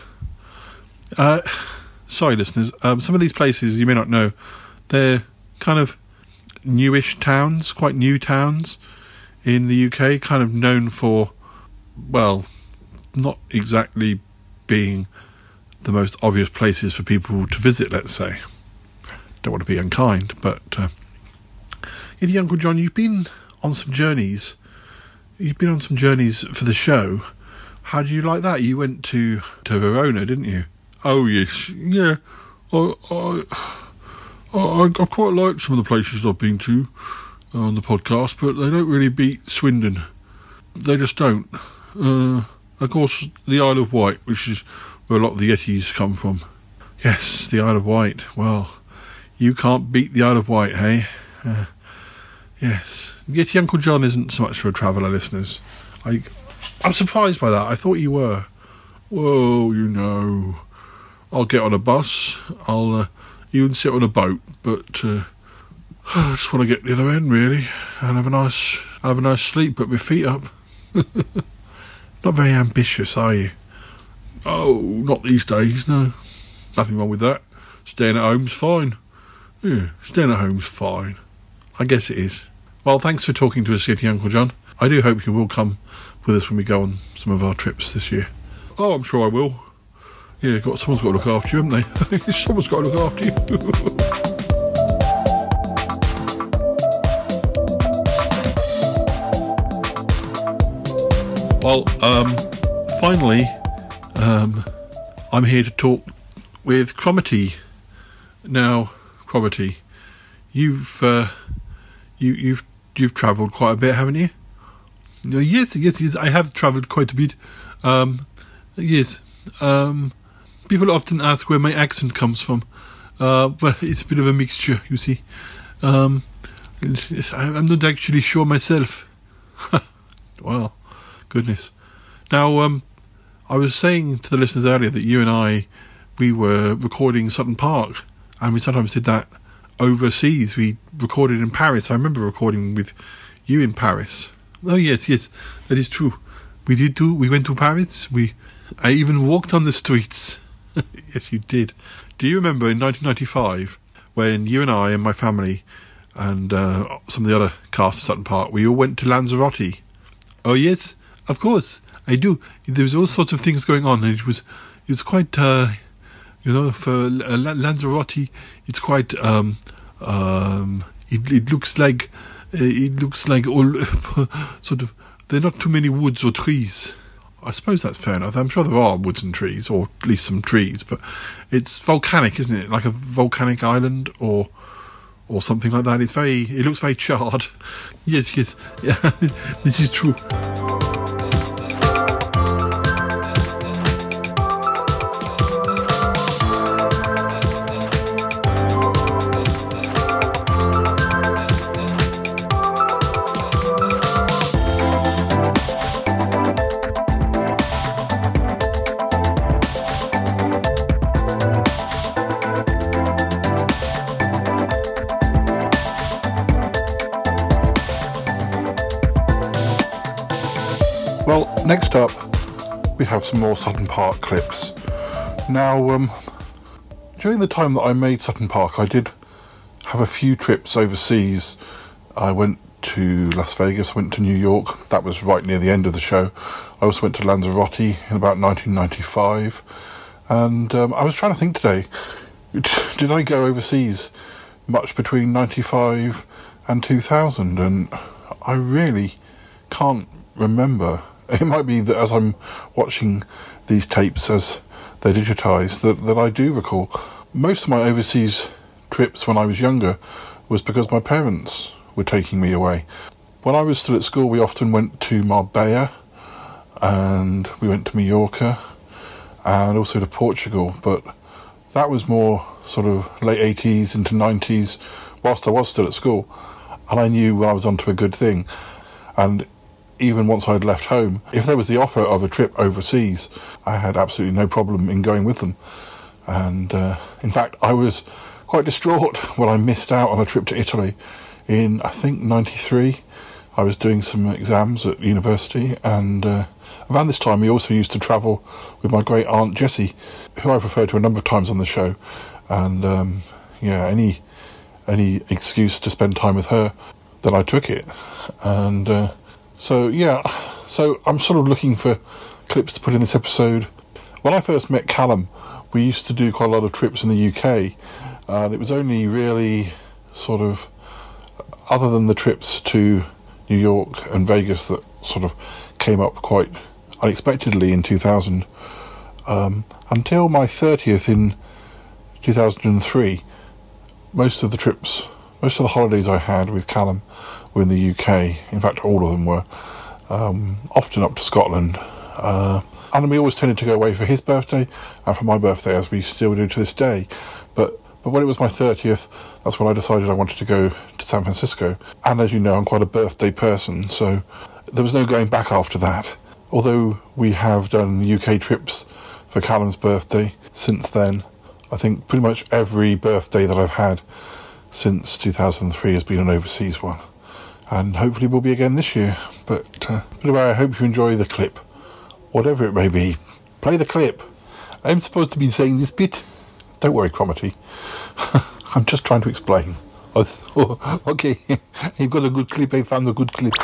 [SPEAKER 5] Sorry, listeners. Some of these places you may not know. They're kind of newish towns, quite new towns in the UK, kind of known for, well, not exactly being the most obvious places for people to visit, let's say. Don't want to be unkind, but Uncle John, you've been on some journeys. You've been on some journeys for the show. How do you like that? You went to Verona, didn't you? Oh yes, yeah. I quite like some of the places I've been to on the podcast, but they don't really beat Swindon. They just don't. Of course, the Isle of Wight, which is where a lot of the Yetis come from. Yes, the Isle of Wight. Well, you can't beat the Isle of Wight, hey? Yes. Yeti Uncle John isn't so much for a traveller, listeners. I'm surprised by that. I thought you were. Well, you know, I'll get on a bus. I'll even sit on a boat, but I just want to get to the other end, really, and have a nice sleep, put my feet up. Not very ambitious, are you? Oh, not these days, no. Nothing wrong with that. Staying at home's fine. Yeah, staying at home's fine. I guess it is. Well, thanks for talking to us, Yeti Uncle John. I do hope you will come with us when we go on some of our trips this year. Oh, I'm sure I will. Yeah, someone's got to look after you, haven't they? Someone's got to look after you. Well, finally, I'm here to talk with Cromitty. Now, Cromitty, you've travelled quite a bit, haven't you? Yes, I have travelled quite a bit. Yes. People often ask where my accent comes from. Well, it's a bit of a mixture, you see. I'm not actually sure myself. Well, goodness. Now, I was saying to the listeners earlier that you and we were recording Sutton Park, and we sometimes did that overseas. We recorded in Paris. I remember recording with you in Paris. Oh, yes, that is true. We went to Paris. I even walked on the streets. Yes, you did. Do you remember in 1995 when you and I and my family and some of the other cast of Sutton Park, we all went to Lanzarote? Oh, yes, of course, I do. There was all sorts of things going on, and it was quite, for Lanzarote, it's quite, it looks like all sort of, there are not too many woods or trees. I suppose that's fair enough. I'm sure there are woods and trees, or at least some trees, but it's volcanic, isn't it? Like a volcanic island or something like that. It looks very charred. Yes, yeah, this is true. Well, next up, we have some more Sutton Park clips. Now, during the time that I made Sutton Park, I did have a few trips overseas. I went to Las Vegas, I went to New York. That was right near the end of the show. I also went to Lanzarote in about 1995. And I was trying to think today, did I go overseas much between 95 and 2000? And I really can't remember. It might be that as I'm watching these tapes as they're digitised that I do recall. Most of my overseas trips when I was younger was because my parents were taking me away. When I was still at school, we often went to Marbella, and we went to Mallorca, and also to Portugal, but that was more sort of late 80s into 90s, whilst I was still at school. and I knew I was onto a good thing. And even once I'd left home, if there was the offer of a trip overseas, I had absolutely no problem in going with them. And in fact, I was quite distraught when I missed out on a trip to Italy in, I think, 93. I was doing some exams at university, and around this time we also used to travel with my great aunt Jessie, who I've referred to a number of times on the show. And any excuse to spend time with her, then I took it. And so I'm sort of looking for clips to put in this episode. When I first met Callum, we used to do quite a lot of trips in the UK, and it was only really sort of, other than the trips to New York and Vegas, that sort of came up quite unexpectedly in 2000. Until my 30th in 2003, most of the holidays I had with Callum were in the UK. In fact, all of them were, often up to Scotland. And we always tended to go away for his birthday and for my birthday, as we still do to this day. But when it was my 30th, that's when I decided I wanted to go to San Francisco. And as you know, I'm quite a birthday person, so there was no going back after that. Although we have done UK trips for Callum's birthday since then, I think pretty much every birthday that I've had since 2003 has been an overseas one. And hopefully will be again this year. But anyway, I hope you enjoy the clip, whatever it may be. Play the clip. I'm supposed to be saying this bit. Don't worry, Cromitty. I'm just trying to explain. Oh, okay, you've got a good clip. I found a good clip.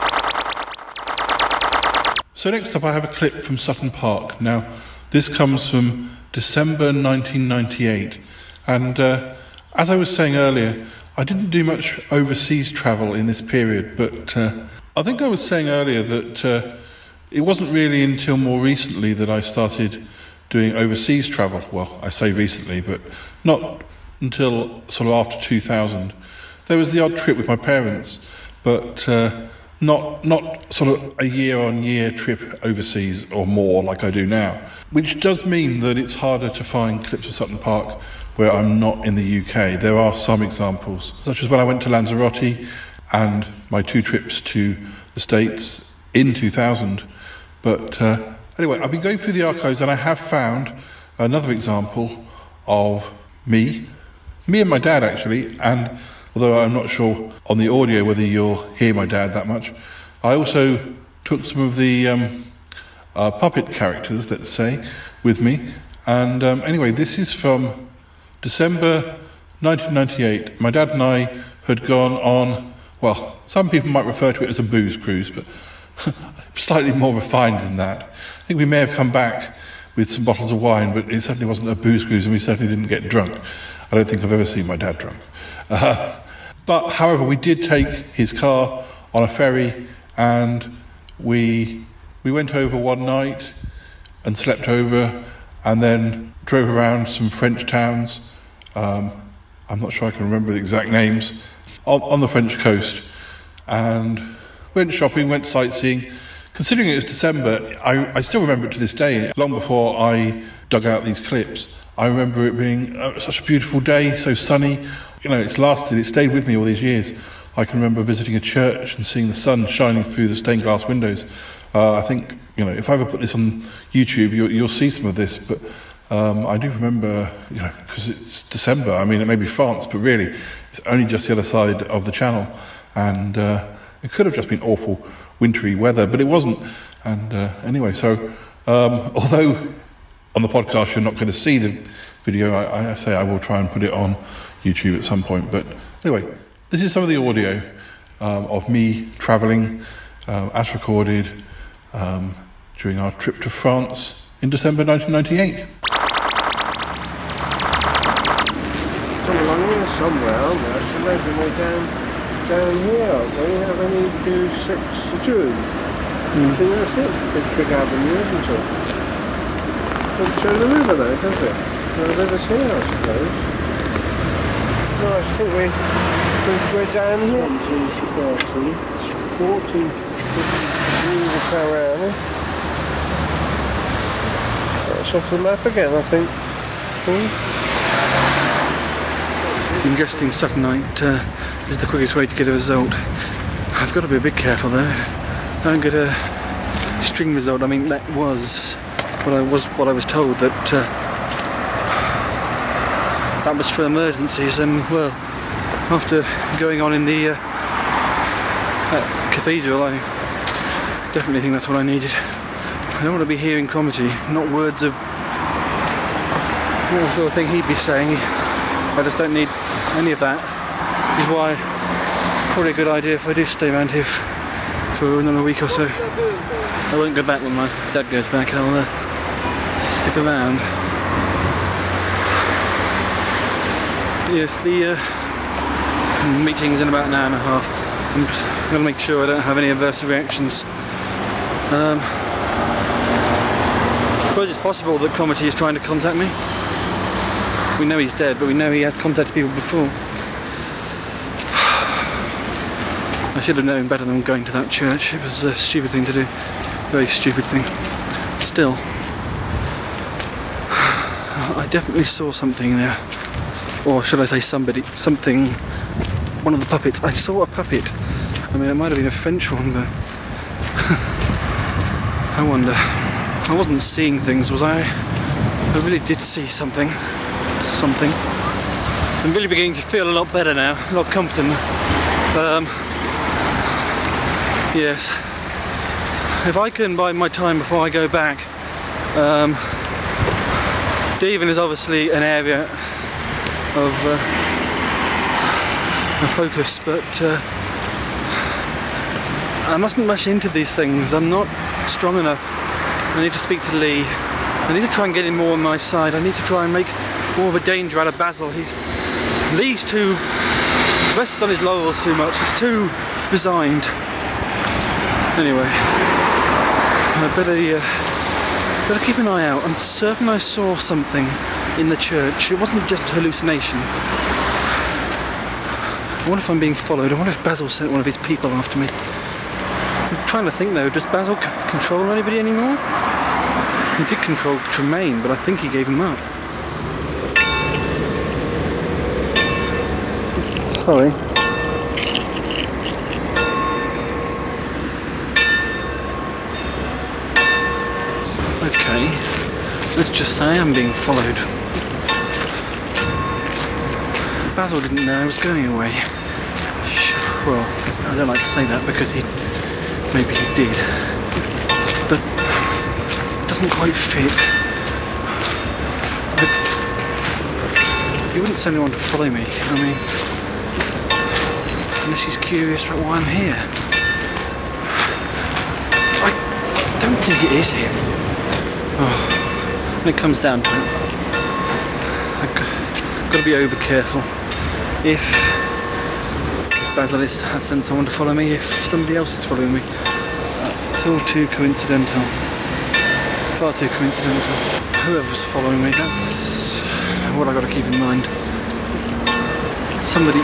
[SPEAKER 5] So next up I have a clip from Sutton Park. Now, this comes from December 1998. And as I was saying earlier, I didn't do much overseas travel in this period, but I think I was saying earlier that it wasn't really until more recently that I started doing overseas travel. Well, I say recently, but not until sort of after 2000. There was the odd trip with my parents, but not sort of a year-on-year trip overseas or more like I do now, which does mean that it's harder to find clips of Sutton Park where I'm not in the UK. There are some examples, such as when I went to Lanzarote and my 2 trips to the States in 2000. But anyway, I've been going through the archives and I have found another example of me and my dad actually, and although I'm not sure on the audio whether you'll hear my dad that much, I also took some of the puppet characters, let's say, with me. And anyway, this is from December 1998. My dad and I had gone on, well, some people might refer to it as a booze cruise, but slightly more refined than that. I think we may have come back with some bottles of wine, but it certainly wasn't a booze cruise, and we certainly didn't get drunk. I don't think I've ever seen my dad drunk. But, however, we did take his car on a ferry, and we went over one night and slept over, and then drove around some French towns. I'm not sure I can remember the exact names, on the French coast, and went shopping, went sightseeing. Considering it was December, I still remember it to this day. Long before I dug out these clips, I remember it being such a beautiful day, so sunny. You know, it stayed with me all these years. I can remember visiting a church and seeing the sun shining through the stained glass windows. I think, you know, if I ever put this on YouTube, you'll see some of this, but I do remember, you know, because it's December. I mean, it may be France, but really, it's only just the other side of the channel. And it could have just been awful wintry weather, but it wasn't. And anyway, so although on the podcast you're not going to see the video, I say I will try and put it on YouTube at some point. But anyway, this is some of the audio of me travelling as recorded during our trip to France in December 1998.
[SPEAKER 8] Come along here somewhere, aren't there? I imagine they're down here, aren't they? Avenue 262. I think that's it. Big avenue, isn't it? Doesn't show the river though, does it? The river's here, I suppose. No, I think we're down here. 40, 50 per hour. That's off the map again, I think.
[SPEAKER 9] ingesting Suttonite is the quickest way to get a result. I've got to be a bit careful there. I don't get a string result. I mean, that was what I was told, that that was for emergencies, and well, after going on in the cathedral, I definitely think that's what I needed. I don't want to be hearing Cromarty, not words of the sort of thing he'd be saying. I just don't need any of that, which is why probably a good idea if I do stay around here for another week or so. I won't go back when my dad goes back. I'll stick around. Yes, the meeting's in about an hour and a half. I'm just going to make sure I don't have any adverse reactions. I suppose it's possible that Cromarty is trying to contact me. We know he's dead, but we know he has contacted people before. I should have known better than going to that church. It was a stupid thing to do. Very stupid thing. Still, I definitely saw something there. Or should I say something. One of the puppets. I saw a puppet. I mean, it might have been a French one, but I wonder. I wasn't seeing things, was I? I really did see something. I'm really beginning to feel a lot better now, a lot comfortable. Yes. If I can bide my time before I go back, Devon is obviously an area of focus, but I mustn't rush into these things. I'm not strong enough. I need to speak to Lee. I need to try and get him more on my side. I need to try and make more of a danger out of Basil. Lee's too rests on his laurels too much. He's too resigned. Anyway, I better keep an eye out. I'm certain I saw something in the church. It wasn't just a hallucination. I wonder if I'm being followed. I wonder if Basil sent one of his people after me. I'm trying to think though, does Basil control anybody anymore? He did control Tremaine, but I think he gave him up. Sorry. Okay, let's just say I'm being followed. Basil didn't know I was going away. Well, I don't like to say that because maybe he did, but it doesn't quite fit. But he wouldn't send anyone to follow me. I mean, unless he's curious about why I'm here. I don't think it is him. Oh, when it comes down to it, I've got to be over careful. If Basil has sent someone to follow me, if somebody else is following me, it's all too coincidental. Far too coincidental. Whoever's following me, that's what I've got to keep in mind. Somebody.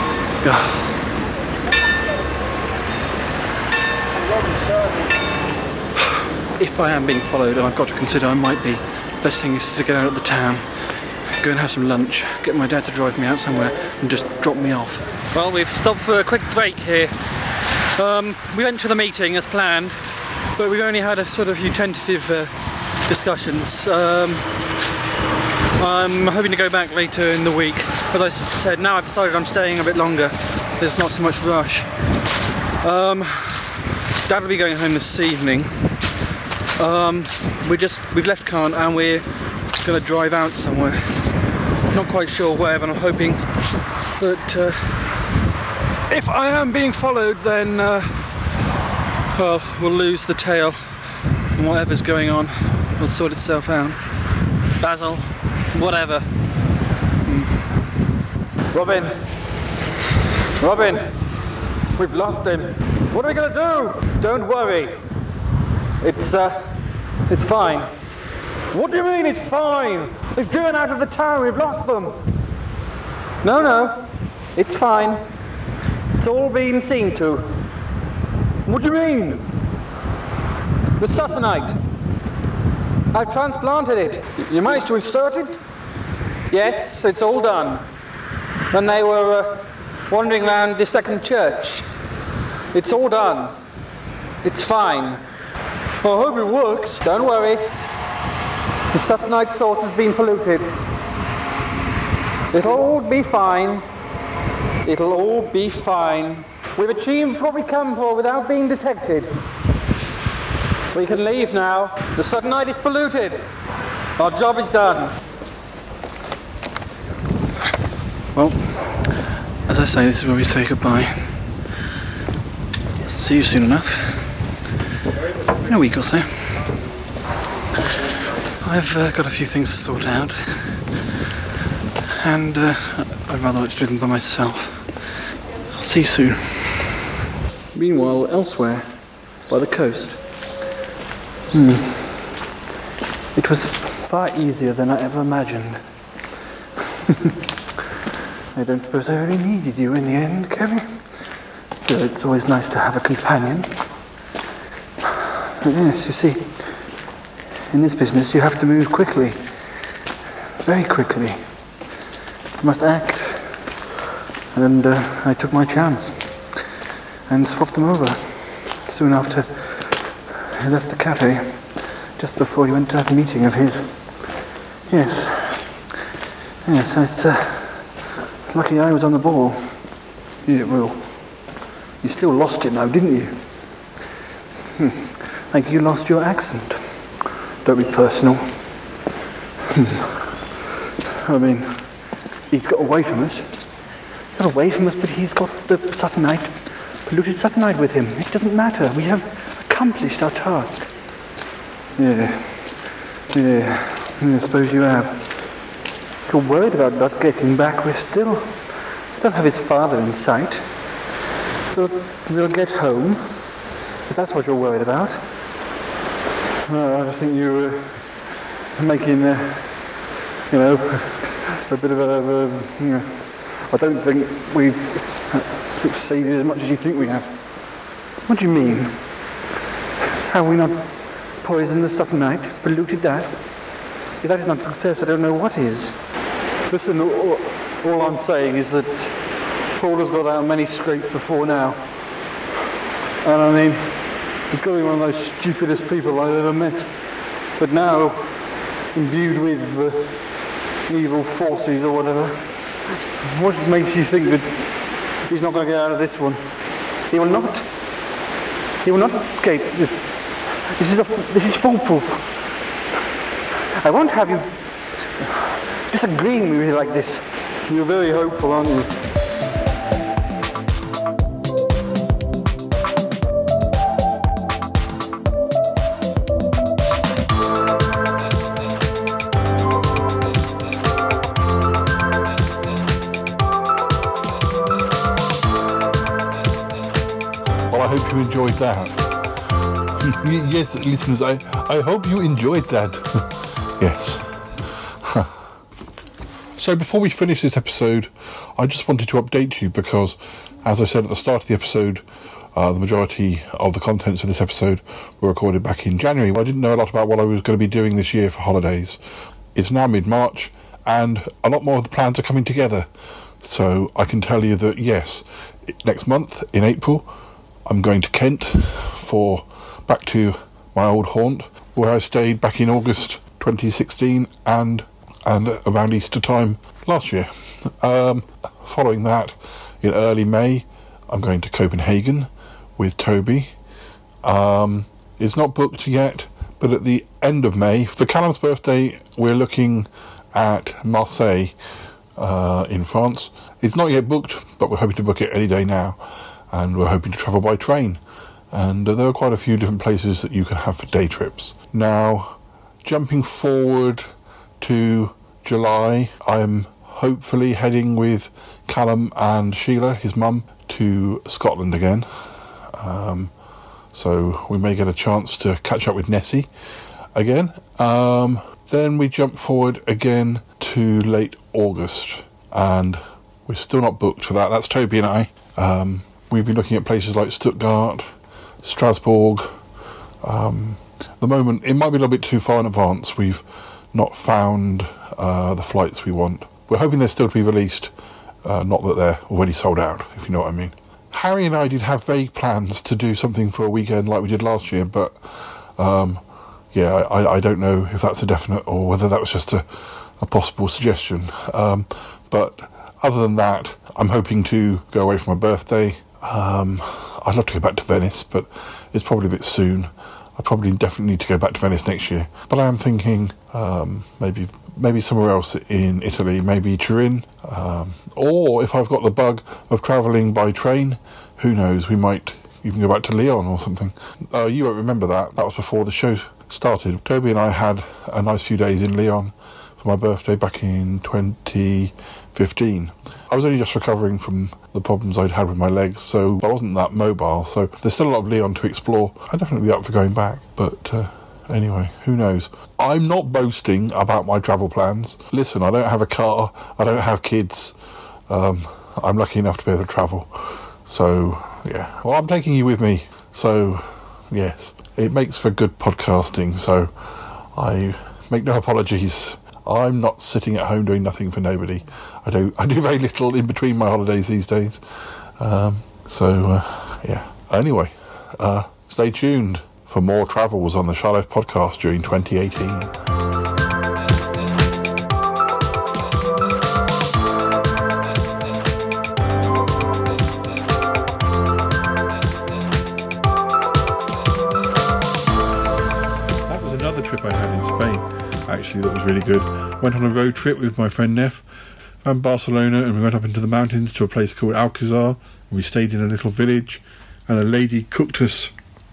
[SPEAKER 9] If I am being followed, and I've got to consider I might be, the best thing is to get out of the town, go and have some lunch, get my dad to drive me out somewhere and just drop me off. Well, we've stopped for a quick break here. We went to the meeting as planned, but we've only had a sort of few tentative discussions. I'm hoping to go back later in the week. As I said, now I've decided I'm staying a bit longer. There's not so much rush. Dad will be going home this evening. We've left Caen and we're going to drive out somewhere. Not quite sure where, but I'm hoping that if I am being followed, then well, we'll lose the tail, and whatever's going on will sort itself out. Basil, whatever. Robin, we've lost him. What are we going to do? Don't worry. It's fine. What do you mean it's fine? They've driven out of the town, we've lost them. No, it's fine. It's all been seen to. What do you mean? The Suttonite. I've transplanted it. You managed to insert it? Yes, it's all done. when they were wandering around the second church. It's all done. It's fine. I hope it works. Don't worry. The Suttonite salt has been polluted. It'll all be fine. It'll all be fine. We've achieved what we come for without being detected. We can leave now. The Suttonite is polluted. Our job is done. Well, as I say, this is where we say goodbye. See you soon enough. In a week or so. I've got a few things to sort out. And I'd rather like to do them by myself. I'll see you soon. Meanwhile, elsewhere, by the coast. It was far easier than I ever imagined. I don't suppose I really needed you in the end, Kevin. Still, it's always nice to have a companion. But yes, you see, in this business you have to move quickly. Very quickly. You must act. And I took my chance and swapped them over soon after he left the cafe, just before he went to that meeting of his. Yes, it's lucky I was on the ball. Yeah, well, you still lost it now, didn't you? Like you lost your accent. Don't be personal. I mean, he's got away from us. Got away from us, but he's got the Suttonite, polluted Suttonite with him. It doesn't matter. We have accomplished our task. Yeah, I suppose you have. If you're worried about not getting back, we still have his father in sight. We'll get home, if that's what you're worried about. I just think you're making, a bit of a, I don't think we've succeeded as much as you think we have. What do you mean? Have we not poisoned the Suttonite, polluted that? If that is not success, I don't know what is. Listen, all I'm saying is that Paul has got out many scrapes before now. And I mean, he's got to be one of those stupidest people I've ever met. But now, imbued with evil forces or whatever, what makes you think that he's not going to get out of this one? He will not. He will not escape. This is foolproof. I won't have you disagreeing with me like this. You're very hopeful, aren't you?
[SPEAKER 5] Well, I hope you enjoyed that. Yes, listeners, I hope you enjoyed that. Yes. So before we finish this episode, I just wanted to update you because, as I said at the start of the episode, the majority of the contents of this episode were recorded back in January. I didn't know a lot about what I was going to be doing this year for holidays. It's now mid-March, and a lot more of the plans are coming together. So I can tell you that, yes, next month, in April, I'm going to Kent back to my old haunt, where I stayed back in August 2016 and around Easter time last year. Following that, in early May, I'm going to Copenhagen with Toby. It's not booked yet, but at the end of May, for Callum's birthday, we're looking at Marseille in France. It's not yet booked, but we're hoping to book it any day now, and we're hoping to travel by train. And there are quite a few different places that you can have for day trips. Now, jumping forward to July, I'm hopefully heading with Callum and Sheila, his mum, to Scotland again. So we may get a chance to catch up with Nessie again. Then we jump forward again to late August, and we're still not booked for that. That's Toby and I. We've been looking at places like Stuttgart, Strasbourg. At the moment, it might be a little bit too far in advance. We've not found the flights we want. We're hoping they're still to be released Not that they're already sold out, if you know what I mean. Harry and I did have vague plans to do something for a weekend like we did last year, but I don't know if that's a definite or whether that was just a possible suggestion. But other than that, I'm hoping to go away for my birthday. I'd love to go back to Venice, but it's probably a bit soon. I probably definitely need to go back to Venice next year. But I am thinking maybe somewhere else in Italy, maybe Turin. Or if I've got the bug of travelling by train, who knows, we might even go back to Lyon or something. You won't remember that. That was before the show started. Toby and I had a nice few days in Lyon for my birthday back in 2015. I was only just recovering from the problems I'd had with my legs, so I wasn't that mobile, so there's still a lot of Lyon to explore. I'd definitely be up for going back, but anyway, who knows. I'm not boasting about my travel plans. Listen, I don't have a car, I don't have kids. I'm lucky enough to be able to travel. So, yeah. Well, I'm taking you with me, so, yes. It makes for good podcasting, so I make no apologies. I'm not sitting at home doing nothing for nobody. I do very little in between my holidays these days. Yeah. Anyway, stay tuned for more travels on the Shy Life podcast during 2018. Trip I had in Spain, actually, that was really good. Went on a road trip with my friend Neff and Barcelona, and we went up into the mountains to a place called Alcazar, and we stayed in a little village, and a lady cooked us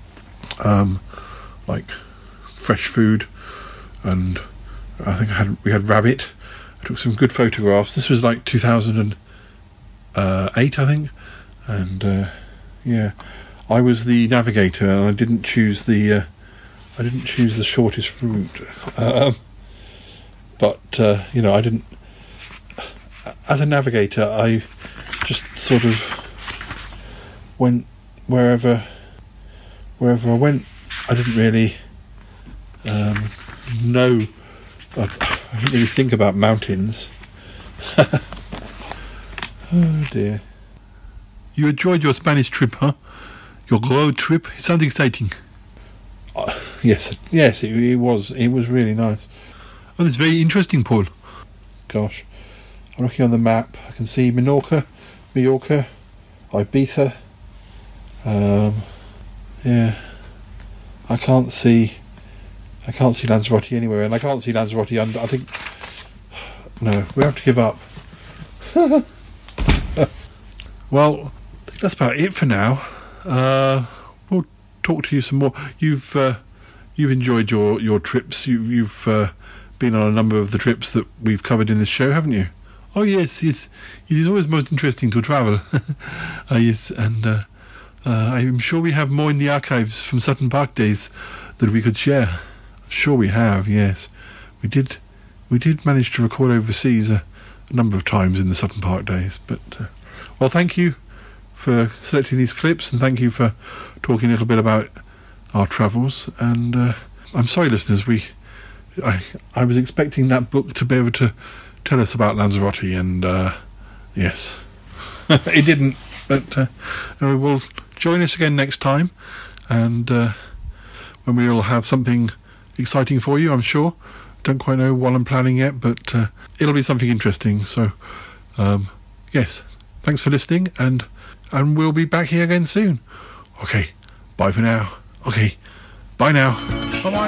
[SPEAKER 5] like fresh food, and I think we had rabbit. I took some good photographs. This was like 2008, I think, and I was the navigator, and I didn't choose the shortest route, but I didn't. As a navigator, I just sort of went wherever I went. I didn't really know. I didn't really think about mountains. Oh dear. You enjoyed your Spanish trip, huh? Your road trip. It sounds exciting. Yes, it was. It was really nice. And it's very interesting, Paul. Gosh, I'm looking on the map. I can see Mallorca, Ibiza. I can't see Lanzarote anywhere, and I can't see Lanzarote under. I think no, we have to give up. Well, I think that's about it for now. We'll talk to you some more. You've enjoyed your trips. You've been on a number of the trips that we've covered in this show, haven't you? Oh yes. It is always most interesting to travel. Yes, and I'm sure we have more in the archives from Sutton Park days that we could share. I'm sure we have. Yes, we did manage to record overseas a number of times in the Sutton Park days. But well, thank you for selecting these clips, and thank you for talking a little bit about our travels. And I'm sorry, listeners, I was expecting that book to be able to tell us about Lanzarote, and yes, it didn't. But we'll join us again next time, and when we'll have something exciting for you, I'm sure. Don't quite know what I'm planning yet, but it'll be something interesting. So yes, thanks for listening, and we'll be back here again soon. Okay, bye for now. Okay, bye now. Bye-bye.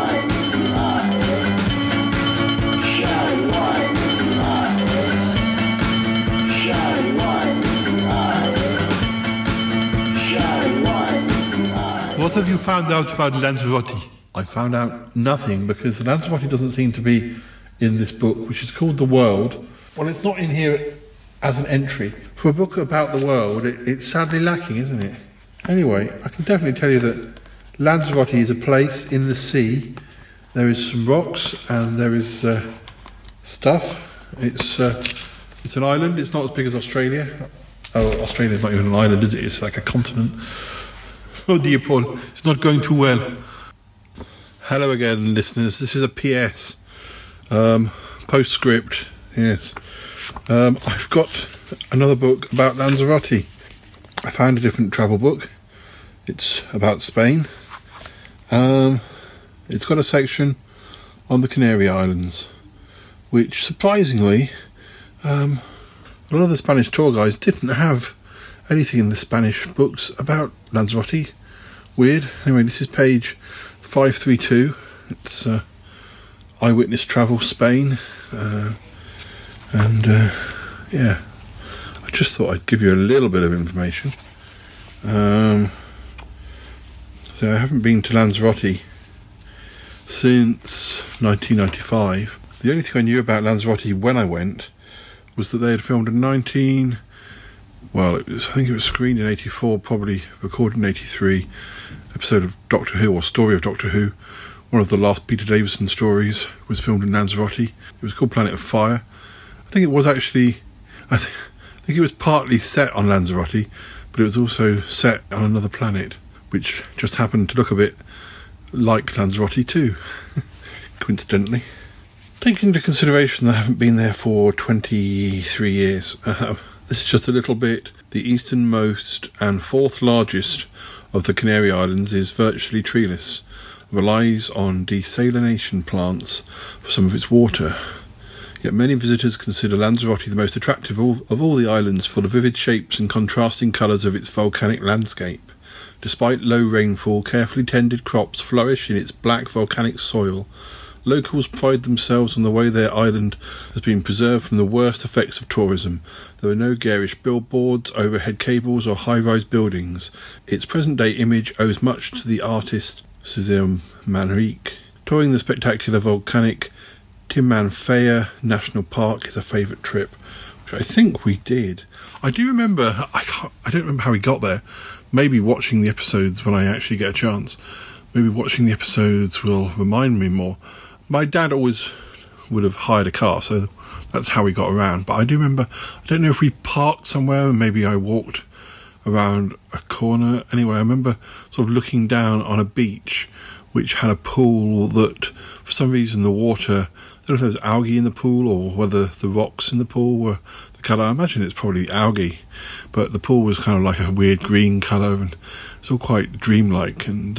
[SPEAKER 5] What have you found out about Lanzarote? I found out nothing, because Lanzarote doesn't seem to be in this book, which is called The World. Well, it's not in here as an entry. For a book about the world, it's sadly lacking, isn't it? Anyway, I can definitely tell you that Lanzarote is a place in the sea. There is some rocks, and there is stuff. It's an island. It's not as big as Australia. Oh, Australia's not even an island, is it? It's like a continent. Oh dear, Paul, it's not going too well. Hello again, listeners. This is a PS. Postscript, yes. I've got another book about Lanzarote. I found a different travel book. It's about Spain. It's got a section on the Canary Islands, which surprisingly, a lot of the Spanish tour guides didn't have anything in the Spanish books about Lanzarote. Weird. Anyway, this is page 532. It's Eyewitness Travel Spain. Yeah, I just thought I'd give you a little bit of information. So I haven't been to Lanzarote since 1995. The only thing I knew about Lanzarote when I went was that they had filmed I think it was screened in 84, probably recorded in 83, episode of Doctor Who, or story of Doctor Who. One of the last Peter Davison stories was filmed in Lanzarote. It was called Planet of Fire. I think it was actually, I think it was partly set on Lanzarote, but it was also set on another planet, which just happened to look a bit like Lanzarote too, coincidentally. Taking into consideration that I haven't been there for 23 years, this is just a little bit. The easternmost and fourth largest of the Canary Islands is virtually treeless, relies on desalination plants for some of its water. Yet many visitors consider Lanzarote the most attractive of all the islands for the vivid shapes and contrasting colours of its volcanic landscape. Despite low rainfall, carefully tended crops flourish in its black volcanic soil. Locals pride themselves on the way their island has been preserved from the worst effects of tourism. There are no garish billboards, overhead cables or high-rise buildings. Its present-day image owes much to the artist César Manrique. Touring the spectacular volcanic Timanfaya National Park is a favourite trip, which I think we did. I do remember, I don't remember how we got there. Maybe watching the episodes when I actually get a chance. Maybe watching the episodes will remind me more. My dad always would have hired a car, so that's how we got around. But I do remember, I don't know if we parked somewhere and maybe I walked around a corner. Anyway, I remember sort of looking down on a beach which had a pool that, for some reason, the water, I don't know if there was algae in the pool or whether the rocks in the pool were the colour. I imagine it's probably algae, but the pool was kind of like a weird green colour and it's all quite dreamlike. And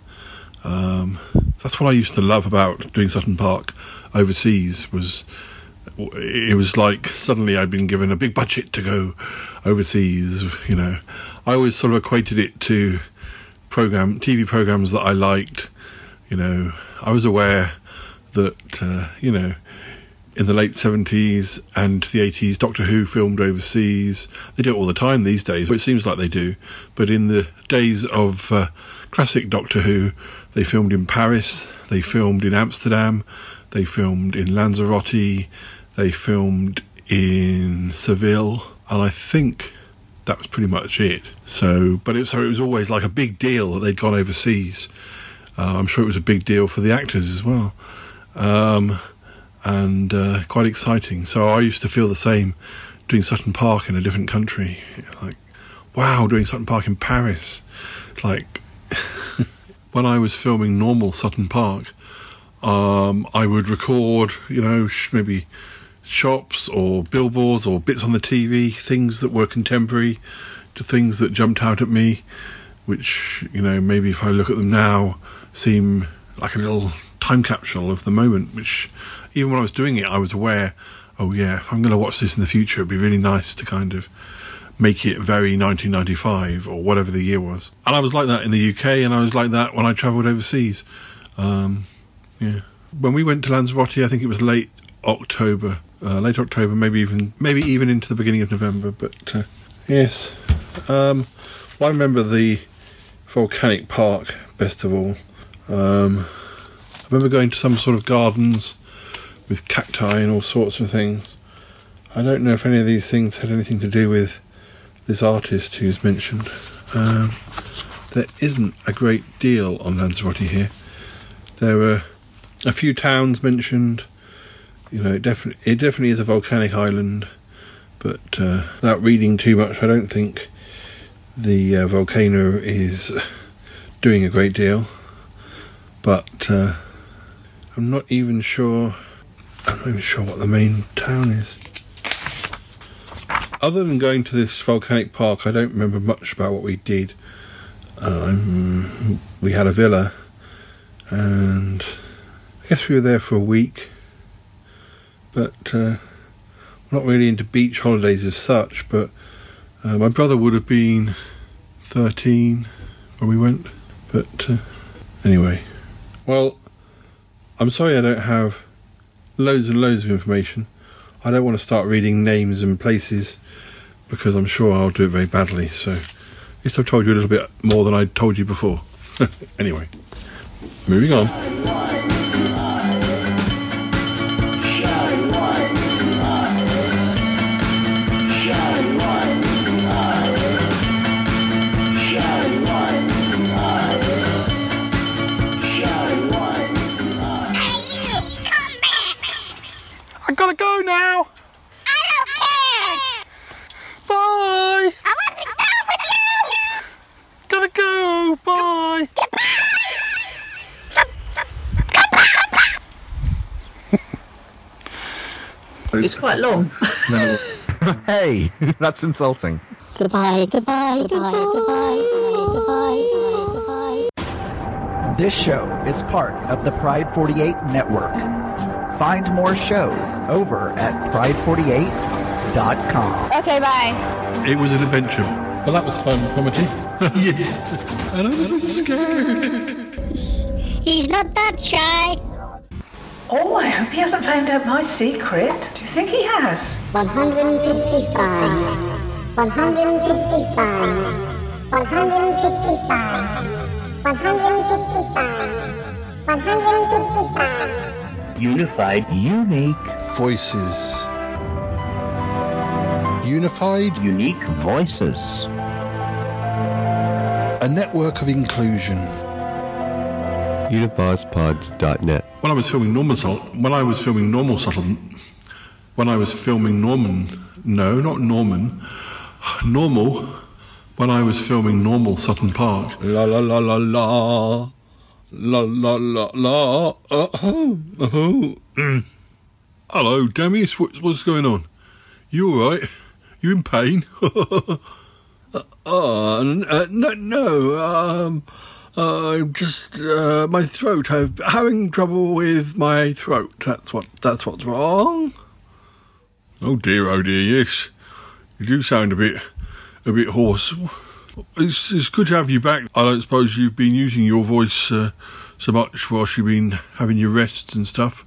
[SPEAKER 5] that's what I used to love about doing Sutton Park overseas. It was like suddenly I'd been given a big budget to go overseas. You know, I always sort of equated it to TV programs that I liked. You know, I was aware that, in the late 70s and the 80s, Doctor Who filmed overseas. They do it all the time these days, but it seems like they do. But in the days of classic Doctor Who, they filmed in Paris, they filmed in Amsterdam, they filmed in Lanzarote, they filmed in Seville, and I think that was pretty much it. So it was always like a big deal that they'd gone overseas. I'm sure it was a big deal for the actors as well. And quite exciting. So I used to feel the same doing Sutton Park in a different country. Like, wow, doing Sutton Park in Paris. It's like, when I was filming normal Sutton Park, I would record, maybe shops or billboards or bits on the TV, things that were contemporary to things that jumped out at me, which, maybe if I look at them now, seem like a little time capsule of the moment, which even when I was doing it, I was aware, oh yeah, if I'm going to watch this in the future, it'd be really nice to kind of make it very 1995 or whatever the year was. And I was like that in the UK, and I was like that when I travelled overseas. Yeah. When we went to Lanzarote, I think it was late October, maybe even into the beginning of November. But yes, well, I remember the volcanic park best of all. I remember going to some sort of gardens with cacti and all sorts of things. I don't know if any of these things had anything to do with this artist who's mentioned. There isn't a great deal on Lanzarote here. There are a few towns mentioned. It definitely is a volcanic island, but without reading too much, I don't think the volcano is doing a great deal. But I'm not even sure what the main town is. other than going to this volcanic park, I don't remember much about what we did. We had a villa, and I guess we were there for a week, but we're not really into beach holidays as such, but my brother would have been 13 when we went, but anyway. Well, I'm sorry I don't have loads and loads of information. I don't want to start reading names and places because I'm sure I'll do it very badly, so at least I've told you a little bit more than I told you before. Anyway, moving on.
[SPEAKER 9] I gotta go now.
[SPEAKER 4] I don't care!
[SPEAKER 9] Bye.
[SPEAKER 4] I wasn't done with you!
[SPEAKER 9] Gotta go. Bye.
[SPEAKER 10] It's quite long.
[SPEAKER 2] Hey, that's insulting.
[SPEAKER 4] Goodbye, goodbye, goodbye, goodbye, goodbye, goodbye, goodbye.
[SPEAKER 11] This show is part of the Pride 48 network. Find more shows over at pride48.com.
[SPEAKER 3] Okay, bye.
[SPEAKER 5] It was an adventure. Well, that was fun, Comedy. Yes. And I'm a bit scared.
[SPEAKER 4] He's not that shy.
[SPEAKER 10] Oh, I hope he hasn't found out my secret. Do you think he has?
[SPEAKER 4] 155. 155. 155. 155. 155.
[SPEAKER 2] Unified. Unique.
[SPEAKER 5] Voices. Unified.
[SPEAKER 2] Unique voices.
[SPEAKER 5] A network of inclusion.
[SPEAKER 12] Univazpods.net.
[SPEAKER 5] When I was filming Norman, when I was filming Normal Sutton Park. La la la la la. La la la la. Hello, Damius. What's going on? You all right? You in pain? No. I'm just my throat. I'm having trouble with my throat. That's what's wrong. Oh dear, yes. You do sound a bit hoarse. It's good to have you back. I don't suppose you've been using your voice so much whilst you've been having your rests and stuff.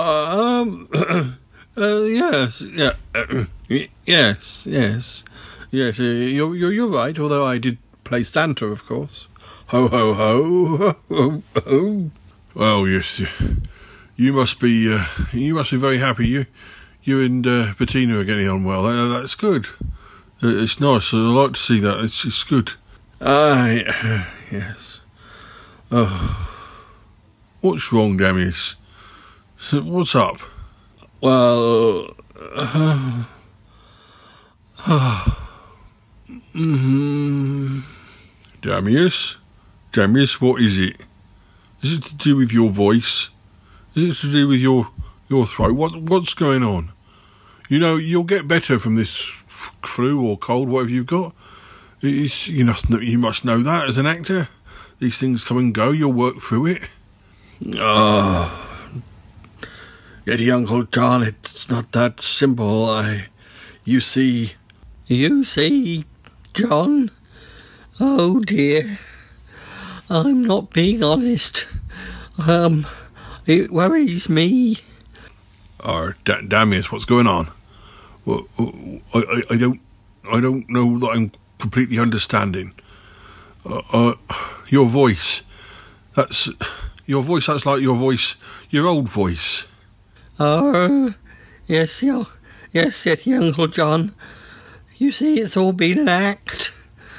[SPEAKER 5] Yes, yeah, yes. You're right. Although I did play Santa, of course. Ho ho ho ho ho. Well, yes, you must be very happy. You and Bettina are getting on well. That's good. It's nice. I like to see that. It's good. Yes. Oh, what's wrong, Damius? What's up? Well, Damius, what is it? Is it to do with your voice? Is it to do with your throat? What's going on? You know, you'll get better from this flu or cold, whatever you've got. You must know that as an actor. These things come and go. You'll work through it. Yeti, Uncle John, it's not that simple. You see, John? Oh dear. I'm not being honest. It worries me. Damius, what's going on? Well, I don't know that I'm completely understanding. Your voice. That's like your voice, your old voice. Oh, yes, Yeti, Uncle John. You see, it's all been an act.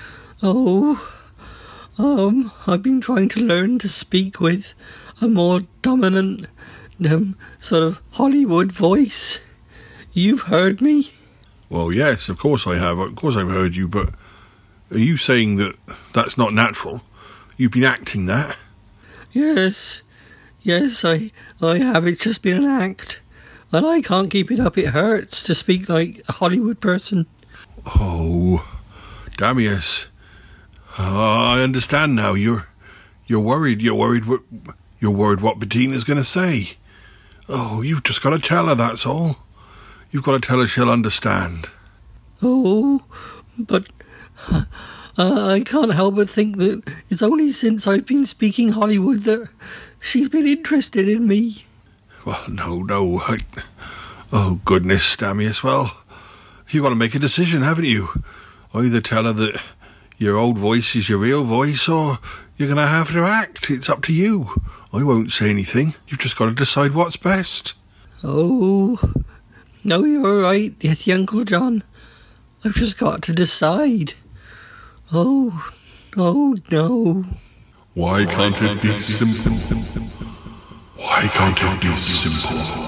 [SPEAKER 5] I've been trying to learn to speak with a more dominant, sort of Hollywood voice. You've heard me? Well, yes, of course I have. Of course I've heard you, but are you saying that that's not natural? You've been acting that? Yes, I have. It's just been an act. And I can't keep it up. It hurts to speak like a Hollywood person. Oh, Damius. I understand now. You're worried. You're worried what Bettina's going to say. Oh, you've just got to tell her, that's all. You've got to tell her she'll understand.
[SPEAKER 1] Oh, but I can't help but think that it's only since I've been speaking Hollywood that she's been interested in me.
[SPEAKER 5] Well, no. Oh, goodness, Damius. Well, you've got to make a decision, haven't you? Either tell her that your old voice is your real voice, or you're going to have to act. It's up to you. I won't say anything. You've just got to decide what's best.
[SPEAKER 1] Oh, no, you're right, yes, Uncle John. I've just got to decide. Oh, no.
[SPEAKER 7] Why can't it be simple? Why can't it be simple?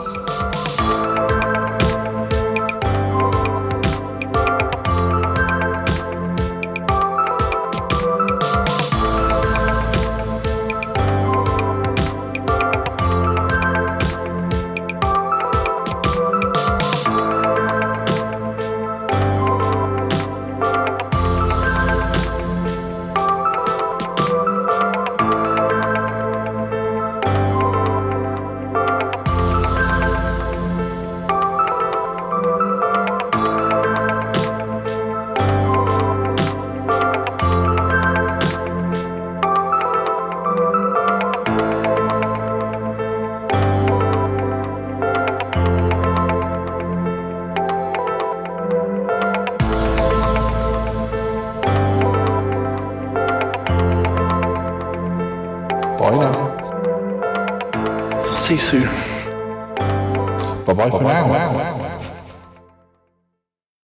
[SPEAKER 6] Bye now.
[SPEAKER 9] See you soon.
[SPEAKER 6] Bye-bye for now.